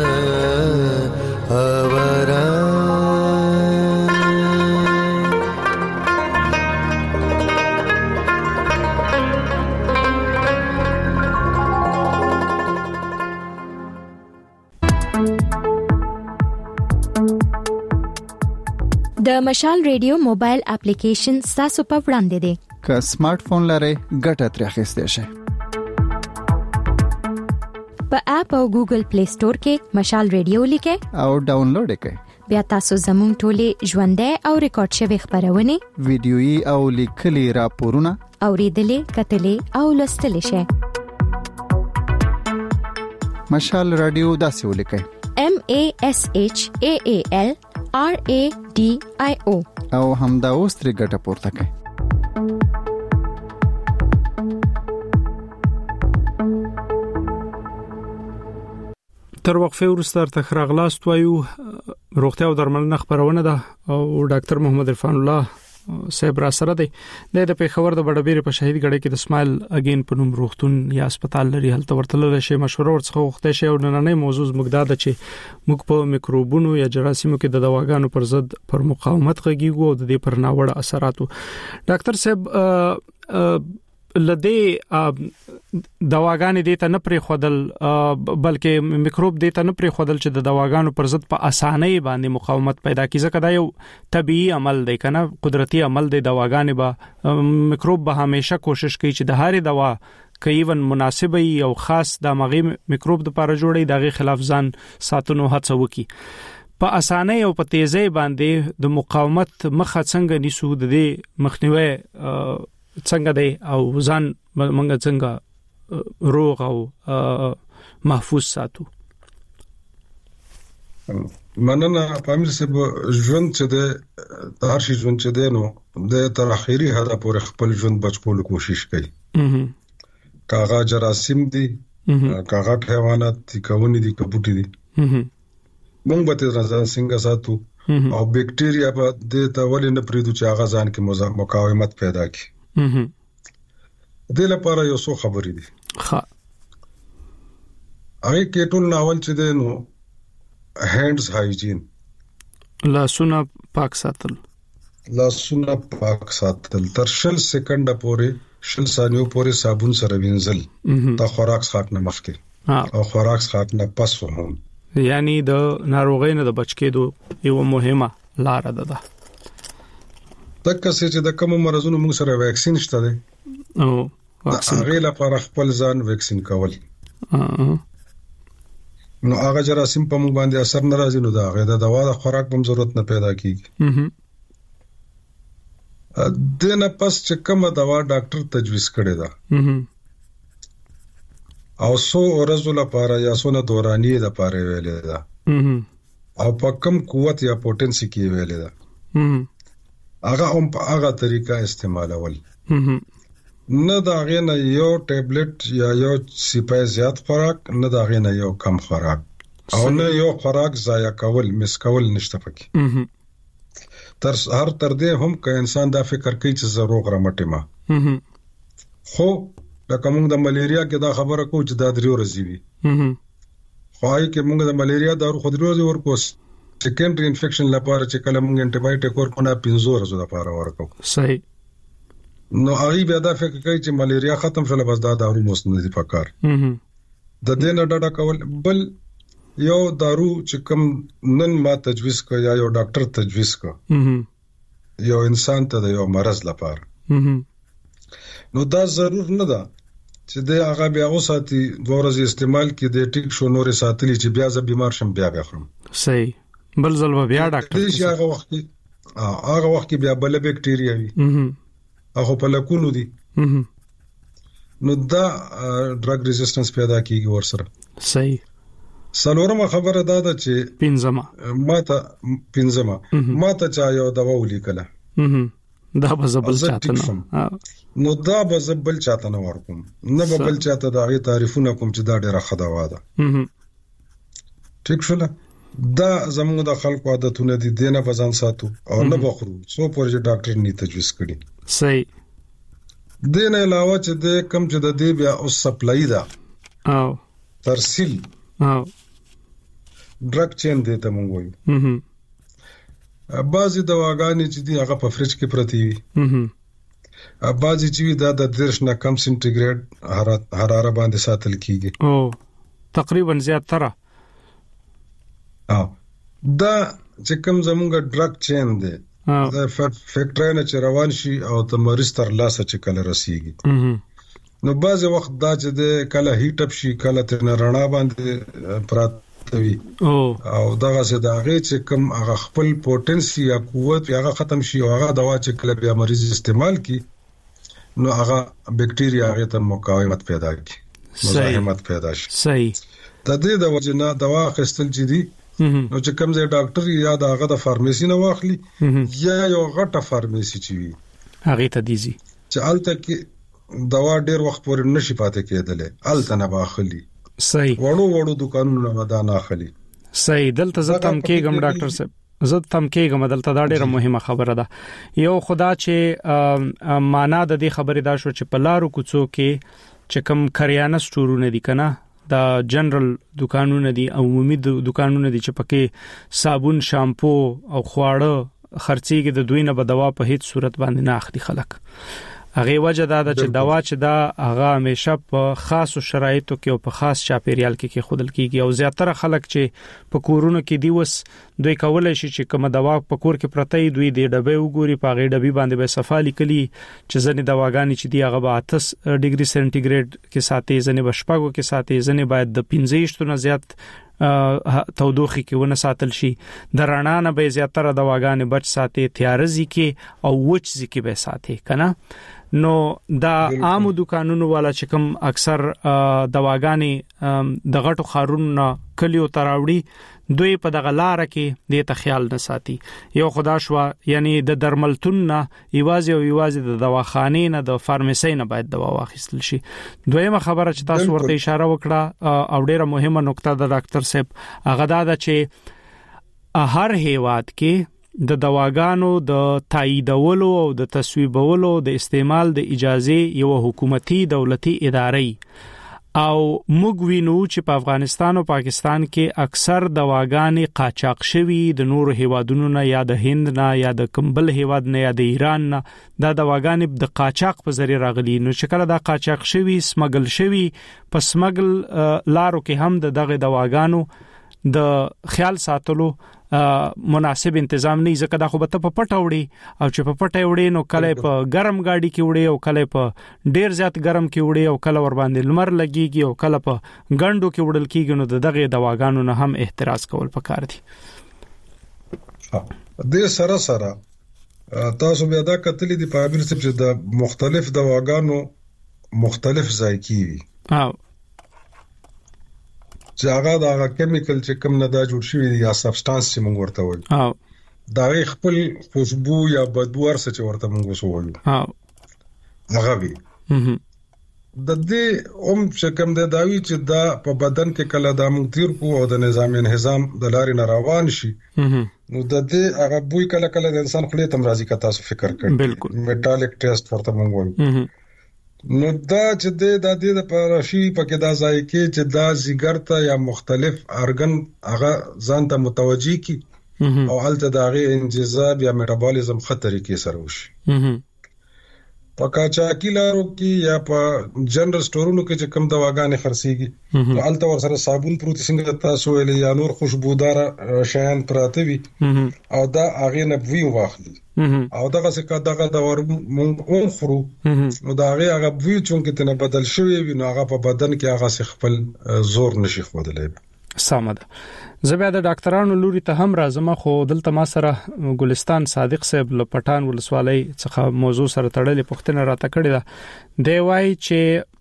آوارا د مشال ریډیو موبایل اپلیکیشن تاسو په وړاندې دی که سمارټ فون لرئ ګټه ترې اخیستئ شئ په اپ او ګوګل پلی سٹور کې مشال ریډیو لیکئ او ډاونلوډ یې کړئ بیا تاسو زموږ ټولې ژوندۍ او ریکارډ شوی خبرونه ویډیويي او لیکلي راپورونه اوریدلې کتلې او لوستلې شئ مشال رادیو داسې ولیکئ M A S H A A L R A D I O او همدا اوس ترې ګټه پورته کړئ تر وقفه وروسته تر خراغلاست وایو روغتیا او درملنه خبرونه ده او ډاکټر محمد عرفان الله صاحب را سره دی د پیښور د بډبیر په شهید غړي کې د اسماعیل اگین په نوم روغتون یا هسپتال لري هلته ورتل شي مشوره ورڅخه وخته شي او نننې موضوع مقداد چې موږ په میکروبونو یا جراثیمو کې د دواګانو پر ضد پر مقاومت غږیږو او د دې پر ناوړه اثراتو ډاکټر صاحب لدې دواګانې دې ته نه پرې خودل بلکې میکروب دې ته نه پرې خودل چې د دواګانو پر ضد په اسانۍ باندې مقاومت پیدا کړي ځکه دا یو طبيعي عمل دی کنه قدرتي عمل دی دواګانې به میکروب به همیشه کوشش کوي چې د هرې دوا کایون مناسبه او خاص د مغي میکروب د لپاره جوړي دغه خلاف ځان ساتنو هڅه وکړي په اسانۍ او په تیزۍ باندې د مقاومت مخه څنګه نیسو د دې مخنیوي څنګه دی او ځان موږ څنګه روغ او محفوظ ساتو مننه پامیر صاحب ژوند چې د هر شي ژوند چې دی نو د تر اخیری هدا پورې خپل ژوند بچولو کوشش کوي کاغه جراثیم دي کاغه حیوانات دي کونی دي کبوټي دي موږ به تر څنګه ساتو او بکټیریا په د تولې نه پریدو چې هغه ځان کې مقاومت پیدا کړي د لپاره یو څو خبرې دي ها هغه کې ټول ناول چې دی نو هاندز هایجین لاسونه پاک ساتل لاسونه پاک ساتل تر شل سکند پورې شل ثانیو پورې صابون سره وینځل دا خوراک څخه نه مخکې او خوراک څخه نه پس هم یعنی د ناروغۍ نه د بچ کېدو یو مهمه لار ده ده دغه څه چې د کوم مرزونو موږ سره ویکسین شته دی او واکسین هغه لپاره خپل ځان ویکسین کول نو هغه جراثیم په موږ باندې اثر ناراضي نو دا هغه د دوا د خوراک په ضرورت نه پیدا کیږي دنه پس چې کومه دوا ډاکټر تجویز کړی دا او سو ورځو لپاره یا سونه دورانی د لپاره ویلې ده او په کم قوت یا پوتنسي کې ویلې ده هغه هم په هغه طریقه استعمالول نه دا غینه یو ټابلیټ یا یو سپای زیات خوراک نه دا غینه یو کم خوراک او نه یو خوراک ضایع کول مس کول نشته پکې تر هر تر دې هم که انسان دا فکر کوي چې ضرور غرمټه ما خو لکه موږ د ملیریا کې دا خبره کو چې دا درې ورځې وي خو هاي کې موږ د ملیریا دارو خو درې ورځې ورکوس سیکنډري انفیکشن لپاره چې کله موږ انټي بایوټیک ورکو نه پنځه ورځې لپاره ورکو صحیح نو هغه بیا دا فکر کوي چې ملیریا ختم شول بس دا دارو موس نه دي پکار د دې نه ډډه کول بل یو دارو چې کوم نن ما تجویز کو یا یو ډاکټر تجویز کو یو انسان ته د یو مرض لپاره نو دا ضرور نه ده چې د هغه بیا اوساتي دوه ورځې استعمال کې د ټیک شو نورې ساتلی چې بیا ز بیمار شم بیا بیا خرم صحیح بل ځل بیا ډاکټر دې هغه وخت هغه وخت کې بیا بل بکټیریا وي هغه په لکونو دي نو دا ډرګ ریزिस्टنس پیدا کیږي ورسره صحیح سلورمه خبره دا ده چې پنځمه ماته پنځمه ماته چا یو دوا ولیکله دا به زبل چاته نه نو دا به زبل چاته نه ورکوم نه به بل چاته دا غي تعریفونه کوم چې دا ډیره خداوا ده ټیک شو دا زموږ د خلکو عادتونه دي دینه بزان ساتو او نه بخرو سو پرې ډاکټر ني تجویز کړي صحیح دینه علاوه چې د کم چې د دی بیا او سپلای دا او ترسیل او ډرګ چین دی ته مونږ وایو بعضی دواګانې چې دی هغه په فریج کې پرتی وي بعضی چې دا د درش نه کم سنټیګریډ حراره باندې ساتل کیږي او تقریبا زیات تر او دا چې کوم زمونږ ډرګ چین دی دا فیکټرینه چې روان شي او د مریض تر لاسه چې کله رسیږي نو بعضی وخت دا چې د کله هیټ اپ شي کله تر رڼا باندې پراتوي او دغه څه دا غي چې کوم هغه خپل پوتنسي یا قوت هغه ختم شي او هغه دوا چې کله بیا مریض استعمال کی نو هغه بکټیریا هغه ته مقاومت پیدا کی مزاحمت پیدا شي صحیح د دې د وجنه دوا خستل چې دي نو چې کوم ځای ډاکټر یا د هغه د فارمیسي نه واخلي یا یو غټه فارمیسي چي وي هغه ته دیږي چې الته کې دوا ډیر وخت پورې نشي پاتې کېدلې الته نه باخلي صحیح وړو وړو دکانونو نه دا نه اخلي صحیح دلته زه تم کېږم ډاکټر صاحب زه تم کېږم دلته دا ډیره مهمه خبره ده یو خدا چې معنا د دې خبرې دا شو چې په لارو کوڅو کې چې کوم کریانه سټورونه دي کنه دا جنرال دکانونه دي او عمومي دکانونه دي چې پکې صابون شامپو او خواړه خرڅيږي د دوی نه به دوا په هیڅ صورت باندې نه اخلي خلک هغه وجه دا ده چې دوا چې دا هغه همیشه په خاصو شرایطو کې او په خاص چاپیریال کې کې خودل کیږي او زیاتره خلک چې په کورونو کې دی وس دوی کولای شي چې کوم دوا په کور کې پرته دوی د ډبې وګوري په غي ډبې باندې به صفالي کلی چې ځنې دواګانی چې دی هغه به اته ډیګري سنټیګریډ کې ساتي ځنې بشپاګو کې ساتي ځنې باید د پنځه نه زیات تودوخي کې ونه ساتل شي د رڼا نه به زیاتره دواګانې بچ ساتي تیارزي کې او وچزي کې به ساتي کنه نو دا عام دکانونو والا چې کوم اکثر دواګانې د غټو خارونو کلیو تراوړي دوی په دغه لار کې د ته خیال نه ساتي یو خدا شوا یعنی د درملتون نه ایوازي او ایوازي د دواخانې نه د فارمیسي نه باید دوا واخیستل شي دویمه خبره چې تاسو ورته اشاره وکړه او ډیره مهمه نقطه د ډاکټر صاحب هغه دا ده چې هر هیواد کې د دواګانو د تاییدولو او د تصویبولو د استعمال د اجازه یو حکومتي دولتي ادارې او موږ وینو چې په افغانستان او پاکستان کې اکثر دواګانې قاچاق شوي د نورو هیوادونو نه یا د هند نه یا د کمبل هیواد نه یا د ایران نه دا دواګانې د قاچاق په ذریعہ راغلي نو چې کله دا قاچاق شوي سمګل شوي په سمګل لارو کې هم د دغه دواګانو د خیال ساتلو مناسب تنظیم نه ځکه دا خو به ته په پټه وړي او چې په پټه وړي نو کله په ګرم گاډي کې وړي او کله په ډیر زیات ګرم کې وړي او کله ور باندې لمر لګيږي او کله په ګندو کې وړل کېږي نو دغه دواګانو نه هم احتراز کول پکار دي. د سره سره تاسو بیا دا کتلې دي په عامر څه چې د مختلف دواګانو مختلف ذایقې وي او چې هغه دا کیمیکل چې کوم نه دا جوړ شوی دی یا سبستانس چې موږ ورته وایو او دا خپل خوشبو یا بدبو ورڅ چې ورته موږ وسوایو او هغه وي د دې اوم چې کوم د داوی چې دا په بدن کې کله د مونتیر کو او د نظام انهضام د لارې نه روان شي نو د دې هغه بوی کله کله د انسان خپل تم راضي کا تاسو فکر کړئ بالکل میټالیک ټیسټ ورته موږ وایو نو دا چې د د دې لپاره شي پکې دا ځای کې چې دا زیګر ته یا مختلف ارګن هغه ځان ته متوجي کی او حالت د هغه انجذاب یا میټابولیزم خطرې کې سره وشي په کاچاکی لارو کې یا په جنرال سٹورونو کې چې کم دواګانې خرڅيږي نو الته ور سره صابون پروت څنګه تاسو ویلې یا نور خوشبودار شیان پراته وي او دا هغه نه وی واخلي او دغه څه کا دغه د ور مونږ خورو نو دا هغه هغه وی چې تنه بدل شوی وي نو هغه په بدن کې هغه خپل زور نشي خودلې. سمه ده. زه بیا د ډاکټرانو لوري ته هم راځم خو دلته ما سره ګلستان صادق صاحب له پټان ولسوالۍ څخه موضوع سره تړلې پوښتنه راته کړې ده. دی وايي چې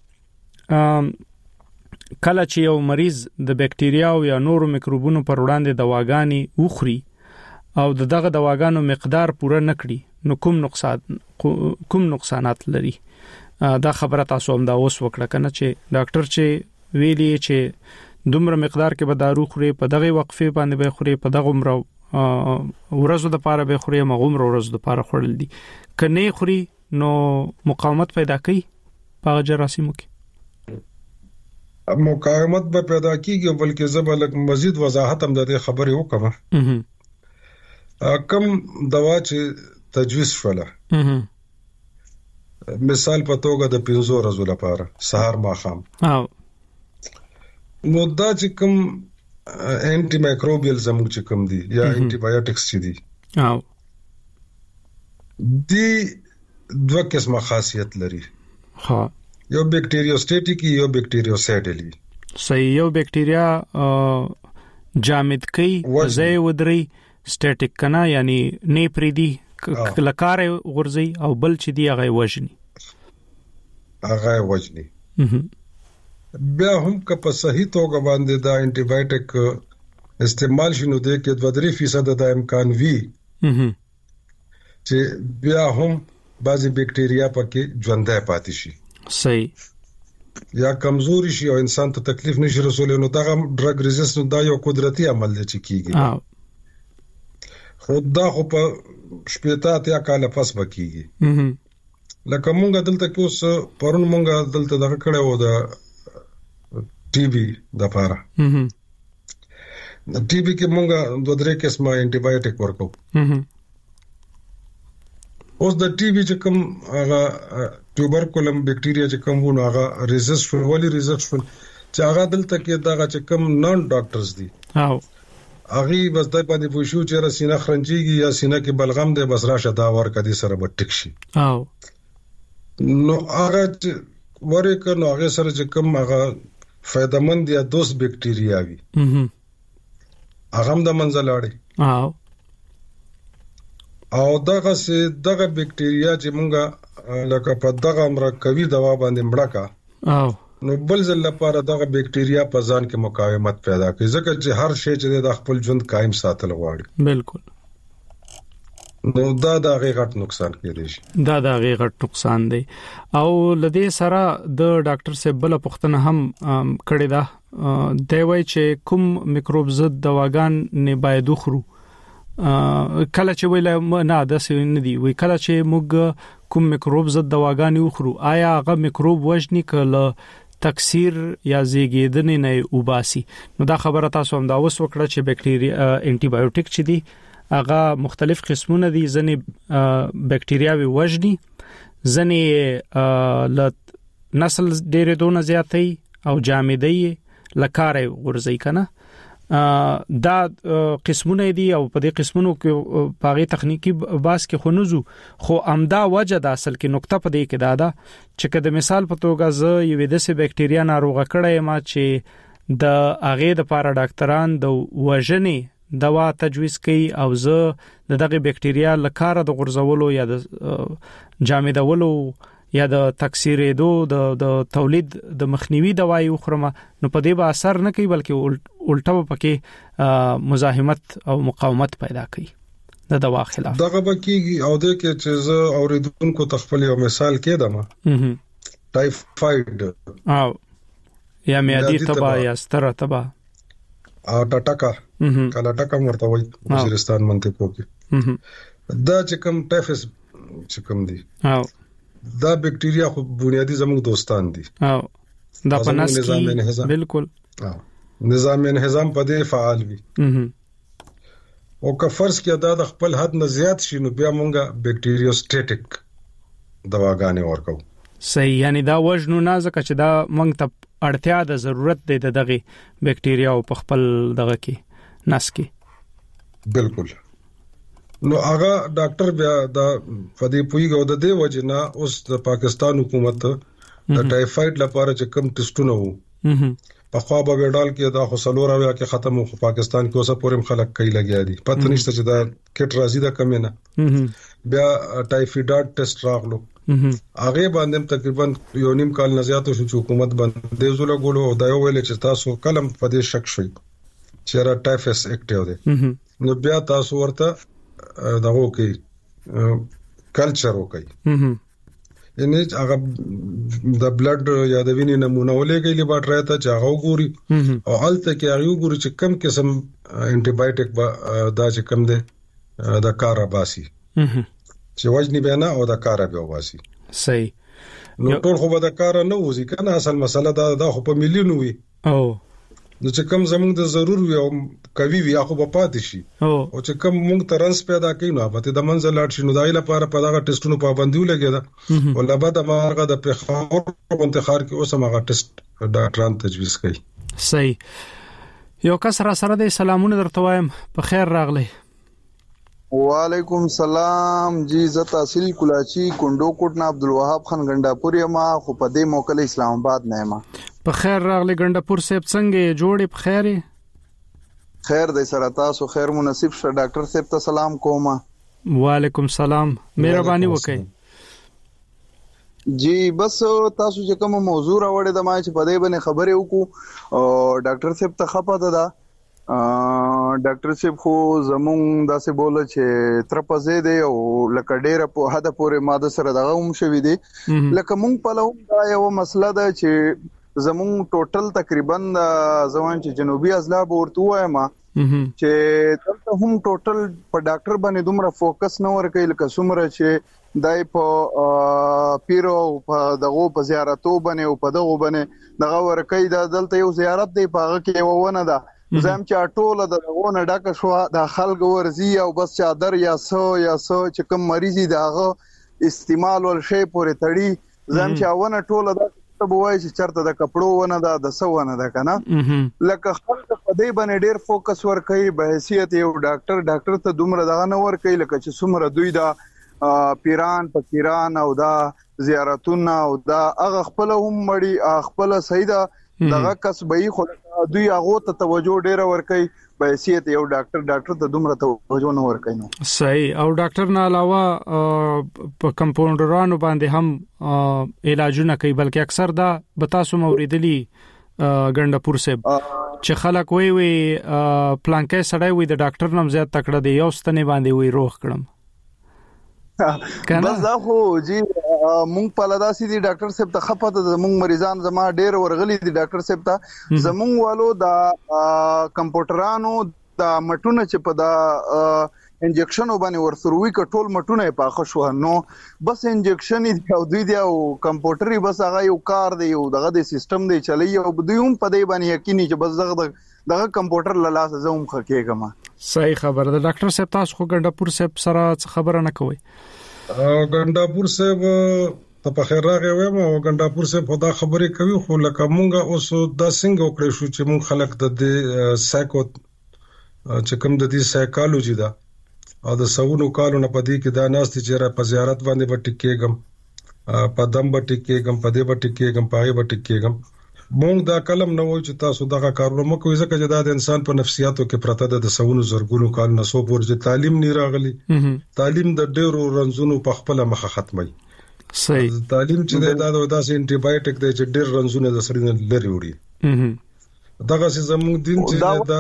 کله چې یو مریض د بکټریا او یا نورو میکروبونو پر وړاندې دواګانې وخوري او دغه دواګانو مقدار پوره نکړي نو کوم نقصان کوم نقصانات لري. دا خبره تاسو هم دا اوس وکړه کنه چې ډاکټر چې ویلي چې دومره مقدار کې به دارو خوري په دغه وقفه باندې به خوري په دغه عمر ورځو د پاره به خوري مغوم ورځو د پاره خورل دي کني خوري نو مقاومت پیدا کوي په جراثیمو کې مقاومت به پیدا کیږي بلکې زبلک مزید وضاحت هم د خبرې وکم کم دوا چې تجویز شوله مثال په توګه د پنځو ورځو لپاره سهار ماښام او نو دا چې کوم انټي مایکروبیل زموږ چې کوم دي یا انټي بایوټکس چې دي او دی دوه قسمه خاصیت لري. ها یو بکټریوسټیټیک یو بکټریوسایډلی. صحیح. یو بکټریا جامد کوي ځای ودري سټیټیک کنا یعنی نه پریدي کلکار غورځي او بل چې دی هغه وژني هغه وژني بیا هم که په صحیح توګه باندې دا انټي بایوټیک استعمال شنو دی کې دوه درې فیصد د امکان وی چې بیا هم بعضی بکټریا پکې ژوندۍ پاتې شي صحیح یا کمزوري شي او انسان ته تکلیف نشي رسولای نو دا ډرګ ریزیسټنس دا یو قدرتي عمل دی چې کیږي خو دا خو په شپږ یا کال پس بکیږي لکه مونږ دلته کې اوس پرون مونږ دلته دغه کړه و د ټي بي د پاره د ټي بي کې مونږ دوه درې قسمه انټي بایوټیک ورکو اوس د ټي بي چې کوم هغه ټوبرکولم بکټریا چې کوم ونه هغه ریزیسټنت ولی ریزیسټنت چې هغه دلته کې دغه چې کوم نان ډاکټرز دي او هغه بس د باندې پوښیو چې رسینه خرنجيږي یا سینه کې بلغم دی بس راشه دا ورکه دي سره به ټیک شي او نو هغه ورکه نو هغه سره چې کوم هغه فائدمند یا دوست بکټریا وي هغه هم د منځل اړي او او دغه سي دغه بکټریا چې مونږه لکه په دغه مرکبي دوا باندې مړکا او نو بل ځل لپاره دغه بکټریا په ځان کې مقاومت پیدا کوي ځکه چې هر شی چې د خپل ژوند قائم ساتل غواړي بالکل نو دا د غیغت نقصان کېدی شي دا د غیغت نقصان دی او لدې سره د ډاکټر صاحب بل پوښتنه هم کړې ده دی وای چې کوم میکروب ضد دواګان نه باید خورو کله چې ویل نه د سې نه دی وی کله چې موږ کوم میکروب ضد دواګان خورو آیا هغه میکروب وژني کله تکثیر یا زیږیدنې نه وباسي نو دا خبره تاسو هم دا اوس وکړه چې بکټریا انټي بایوټیک چې دي هغه مختلف قسمونه دي ځنې بکټریاوي وژني ځنې ل نسل ډېر دونه زیاتې او جامدې لکاره ورزي کنه دا قسمونه دي او په دې قسمونو کې پاغي تخنیکی باس کې خونزو خو امدا وجه د اصل کې نقطه په دې کې دا ده چې کله مثال په توګه ز یو د سه بکټریا ناروغه کړه ما چې د اغه د پاره ډاکټران د وژنې دوا تجویز کوي او ز د دغه بکټریا لکاره د غرزولو یا د جامدولو یا د تکثیرېدو د د تولید د مخنیوي دوايي خورم نو په دې به اثر نه کوي بلکې الټه پکې مزاحمت او مقاومت پیدا کوي د دوا خلاف دغه بکیږي او د کې چې زه اوریدونکو تخپل یو مثال کېدم ټایفاید او یا میادي تبا یا ستره تبا او ټټکا کله ټکا مرته وای وزیرستان منطقو کې دا چې کوم ټایفس چې کوم دی او دا بکټریا خو بنیادی زموږ دوستان دي او دا پناس کی بالکل نظام انهضام په دې فعال وي او که فرض کې دا د خپل حد نه زیات شي نو بیا مونږه بکټریوسټیټک دواګانې ورکو صحیح یعنی دا وزن نه ځکه چې دا مونږ ته اړتیا د ضرورت دی دغه بکټریا او په خپل دغه کې نس کې بالکل نو هغه ډاکټر بیا د فدی پویګو د دې وجنه اوس د پاکستان حکومت د ټایفاید لپاره چې کوم ټیسټونه وو په خوا به وډال کې دا خو سلوره ویا کې ختم خو پاکستان کې اوسه پورم خلک کوي لګیا دي پته نشته چې دا کټ راځي دا کم نه بیا ټایفایډ ټیسټ راغلو هغه باندې تقریبا یو نیم کال نه زیات شو چې حکومت باندې زول غولو او دا یو ویل چې تاسو کلم په دې شک شوي چې را ټایفس اکټیو دي نو بیا تاسو ورته دغه کوي کلچر وکي یعنی هغه د بلډ یا د وینې نمونه ولېږي لیبارټری ته چې هغه وګوري او هلته کې هغه وګوري چې کم قسم انټي بایوټیک دا چې کم ده د کارا باسي چې وجنی بیان او د کارا به واسي صحیح نو ټول خو به د کارا نه وځي کنه اصل مسله دا دا خو په ملیونو وي او نو چې کوم زموږ د ضرور وي او کوي وي خو په پاتې شي او چې کوم موږ ترنس پیدا کوي نو په د منځ لاړ شي نو دای لپاره په دغه ټیسټونو پابندي ولګي دا ولله بعد ماغه د پیښور په انتخاب کې اوس ماغه ټیسټ ډاکټران تجویز کوي صحیح یو کس را سره د سلامونه درته وایم په خیر راغلی وعلیکم سلام جی ز تحصیل کلاچی کندو کوټ نا عبدالوهاب خان ګنڈاپور ما خو په دې موکل اسلام آباد نه ما په خیر راغلی ګنڈاپور صاحب څنګه جوړې په خیر خیر دې سره تاسو خیر مناسب شه ډاکټر صاحب ته سلام کوم وعلیکم سلام مهرباني وکړئ جی بس تاسو چې کوم موضوع راوړې د ما چې په دې باندې خبرې وکړو او ډاکټر صاحب ته خپه ده ډاکټر صاحب خو زمونږ داسې بوله چې ترپزې دی او لکه ډېره په حد پورې ماده سره دغه هم شوي دي لکه مونږ په لوم دا یو مسله ده چې زمونږ ټوټل تقریبا زمون چې جنوبي اضلاع ورته وایم چې دلته هم ټوټل په ډاکټر باندې دومره فوکس نه ورکوي لکه څومره چې دای په پیرو په دغه په زیارتو باندې او په دغه باندې دغه ورکوي دا دلته یو زیارت دی په هغه کې یو ونه ده زم چې ټوله د غونه ډکه شو د خلک ورزي او بس چادر یا سو یا سو چې کوم مریضي داغه استعمال ول شی پورې تړي زم چې ونه ټوله د ته بوای چې چرته د کپړو ونه دا د سو ونه ده کنه لکه خلک په دې باندې ډیر فوکس ور کوي به حیثیت یو ډاکټر ډاکټر ته دومره دغه نه ور کوي لکه چې څومره دوی دا پیران فقیران او دا زیارتونه او دا هغه خپل هم مړي خپل سیدا دغه کسبې خو دوی هغه ته توجه ډیره ور کوي په حیثیت یو ډاکټر ډاکټر ته دومره توجه نه ور کوي نو صحیح او ډاکټر نه علاوه په کمپاونډرانو باندې هم علاجونه کوي بلکې اکثر دا بتاسو موریدلی ګنڈاپور صاحب چې خلک وی وی پلانکې سړی وی د ډاکټر نوم زیات تکړه دی یو ستنه باندې وی روغ کړم بس دا خو جی مونږ په لداسي دي ډاکټر صاحب ته خپته زمونږ مریضان زما ډېر ورغلي دي ډاکټر صاحب ته زمونږ والو دا کمپیوټرانو دا مټونه چې په دا انجکشن وبانی ورسروي کټول مټونه په خښو نو بس انجکشن دی او دوی دی او کمپیوټري بس هغه یو کار دی او دغه د سیستم دی چلی او دوی هم په دې باندې یقیني چې بس دغه دغه کمپیوټر له لاس زوم خکېګم صحیح خبر ده ډاکټر صاحب تاسو خو ګنڈاپور صاحب سره خبره نه کوي ګنڈاپور صاحب ته په خیر راغی وایم او ګنداپور سے په دا خبرې کوي خو لکه مونږه اوس دا څنګه وکړې شو چې مونږ خلک د دې سایکو چې کوم د دې سایکالوجي دا او د سونو کالو نه پدې کې دا ناستي چې را په زیارت باندې به ټیکېګم په دم به ټیکېګم په دې به ټیکېګم په هغه به ټیکېګم مونږ دا کلم نه وای چې تاسو دغه کارونه مو کوي ځکه چې دا د انسان په نفسیاتو کې پرته ده د سونو زرګونو کال نه سو پورې تعلیم نه راغلی تعلیم د ډېرو رنځونو په خپل مخه ختمي صحیح تعلیم چې دا د داسې انټي بایوټیک دی چې ډېر رنځونه د سړي نه لري وړي دغه چې زموږ دین چې دا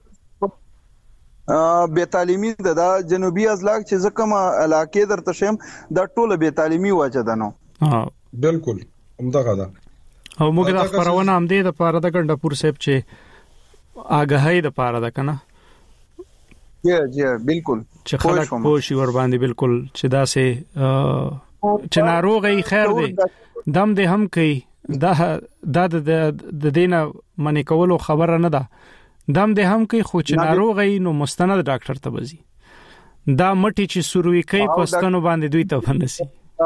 بے تعلیمي د جنوبي ازلاق چې زکه ما علاقې درته شم دا ټوله بے تعلیمي وجه ده نو ها بالکل همدغه ده او موږ د خبرونه هم دې د پاره د ګنداپور صاحب چې آګاهی د پاره ده کنه جی جی بالکل چې خلک پوښي ور باندې بالکل چې دا سه چې ناروغي خیر دی دم دې هم کوي دا دا د دینه منې کولو خبره نه ده دم دې هم کوي خو چې ناروغي نو مستند ډاکټر ته وځي دا مټي چې سروي کوي پستانو باندې دوی ته ونسي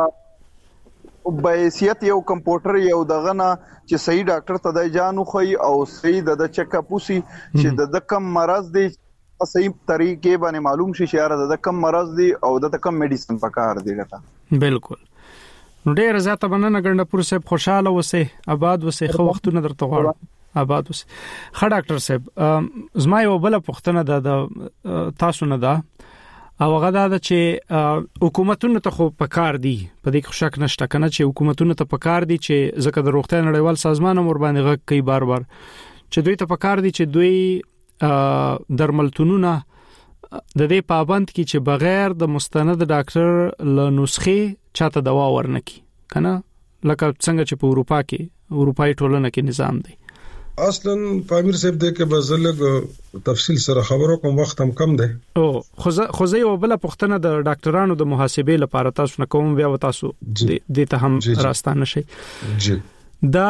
بایسیت یو کمپیوټر یو دغه نه چې صحیح ډاکټر ته د جانو خي او صحیح د چیک اپ وسی چې د کم مرز دی صحیح طریقې باندې معلوم شي چې د کم مرز دی او د کم میډیسن پکار دی لته بالکل نو ډیر زیاته مننه ګنداپور صاحب خوشاله وسه آباد وسه خو وختونه درته غواړم آباد وسه خ ډاکټر صاحب زما یو بل پوښتنه ده تاسو نه ده او هغه دا چې حکومتونو ته خو پکار دي په دې کې شک نشته کنه چې حکومتونو ته پکار دي چې ځکه د روغتیا نړیوال سازمان امر باندې غږ کوي بار بار چې دوی ته پکار دي چې دوی درملتونونه د دې پابند کی چې بغیر د مستند ډاکټر له نسخې چاته دوا ورنکي کنه لکه څنګه چې په اروپا کې اروپאי ټولنه کې نظام دی اصلا پامیر صاحب دې کې بزلګ تفصیل سره خبرو کوم وخت هم کم دی او خو خو یو بل پښتنه د ډاکټرانو د محاسبې لپاره تاسو نه کوم بیا تاسو دې ته هم راستانه شي جی دا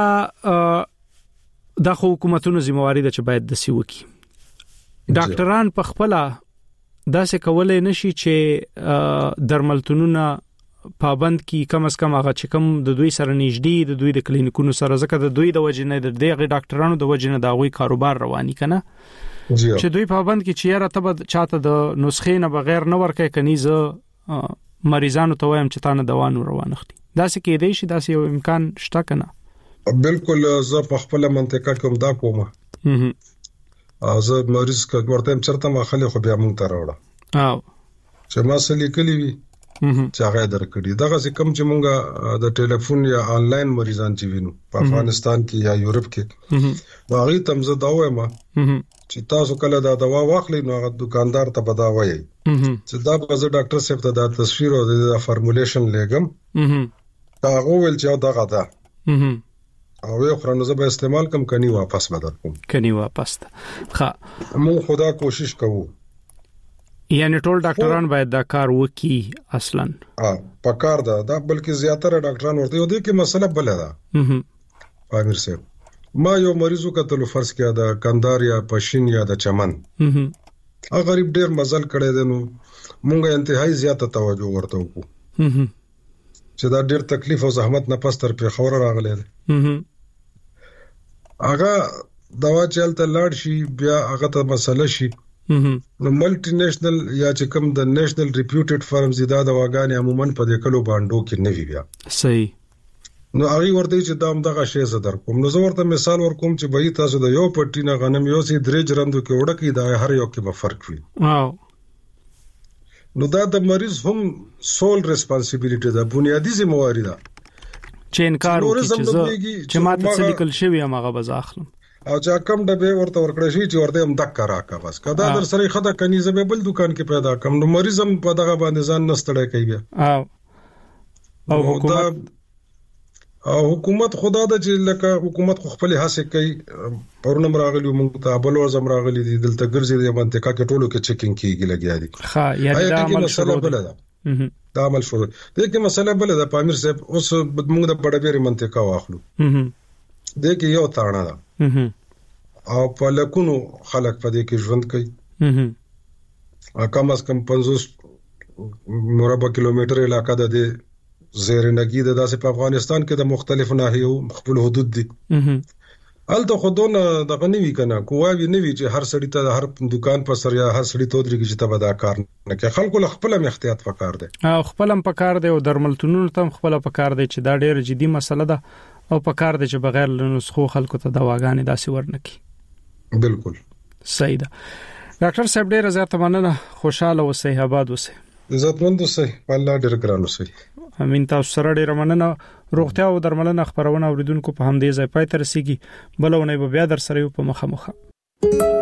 د حکومتونو ذمہواری ده چې باید د سی وکی ډاکټران په خپل داسې کولای نشي چې درملتونونه پابند کی کم از کم هغه چې کم د دوی سره نږدې د دوی د کلینیکونو سره ځکه د دوی د وجنه د دغه ډاکټرانو د وجنه دا غوي کاروبار رواني کنه چې دوی پابند کی چې را ته چاته د نسخې نه بغیر نه ورکه کنيزه مریضانو ته وایم چې تانه دوا نو روانختي داسې کې دی شي داسې یو امکان شته کنه بالکل زه په خپل منطقه کوم دا کومه او زه مریض ورته چرته ما خلې خو بیا مونږ ته راوړه او چې ما سلی کلی وی چې هغه درکړي دغه کم چې مونږه د ټلیفون یا آنلاین مریضان چې وینو په افغانستان کې یا یورپ کې دا غي تمزه دا وایم چې تاسو کله دا دوا واخلئ نو هغه دکاندار ته بدا وایي چې دا به زه ډاکټر صاحب ته دا تصویر او د فارمولیشن لګم هغه ول چې دا غدا او یو خرانه زه به استعمال کم کني واپس بدل کوم کني واپس ښه مو خدا کوشش کوو یعنی ټول ډاکټران باید دا کار وکړي اصلا ها پکار ده دا بلکې زیاتره ډاکټران ورته یو دي کې مسله بل ده پامیر صاحب ما یو مریضو کتل فرض کیا دا کندار یا پښین یا د چمن هغه غریب ډیر مزل کړي دي نو مونږه انتهایی زیاته توجه ورته وکړو چې دا ډیر تکلیف او زحمت نه پس تر په خبره راغلی دی هغه دوا چلته لاړ شي بیا هغه ته مسله شي نو ملټي نېشنل یا چې کوم د نېشنل ریپیوټډ فرمز دا دواګانې عموما په دې کلو باندې کې نه وی بیا صحیح نو هغه ورته چې دا هم دغه شی زدر کوم نو زه ورته مثال ورکوم چې به تاسو د یو پټی نه غنم یو سي درې جرندو کې وړه کې دا هر یو کې به فرق وي واو نو دا د مریض هم سول ریسپانسیبিলিټي ده بنیادی ذمہواری ده چې انکار وکړي چې ماته څه لیکل شوی هغه بزاخلم او چې کم ډبه ورته ورکړی شي چې ورته هم دک راکا بس کدا در سره خدای کني زبې بل دکان کې پیدا کم نو مریض هم په دغه باندې ځان نستړی کوي بیا او او حکومت او حکومت خدا د چې لکه حکومت خو خپل هڅه کوي پرونم راغلی موږ ته بل ورزم راغلی دي دلته ګرځي د منطقه کې ټولو کې چیکینګ کیږي لګیا دي ها یعنی دا عمل شروع ده دا عمل شروع دي کې مسله بل ده پامیر صاحب اوس موږ د بڑبيري منطقه واخلو دې کې یو تاړه ده او په لکونو خلک په دې کې ژوند کوي کم از کم پنځوس مربع کیلومتر علاقہ ده زیرنګي د داسې په افغانستان کې د مختلفو ناحیو خپل حدود دي الته خودونه د غنوي کنه کوواوی نوي چې هر سړی ته هر دکان پر سر یا هر سړی ته درګي چې تبدا کار نه کوي خلکو له خپل احتیاط وکړ دي او خپل هم پکار دی او درملتونونو ته خپل پکار دی چې دا ډېر جدي مسله ده او پکار دی چې بغیر نسخو خلکو ته دواګانې داسې ورنکي بالکل صحیح ده ډاکټر صاحب ډېر زیات مننه خوشاله اوسئ آباد اوسئ عزتمند اوسئ الله ډېر ګران اوسئ امين تاسو سره ډېر مننه روغتیا او درملنه خبرونه اوریدونکو په همدې ځای پای ته رسیدي بلونه به بیا در سره یو په مخه مخه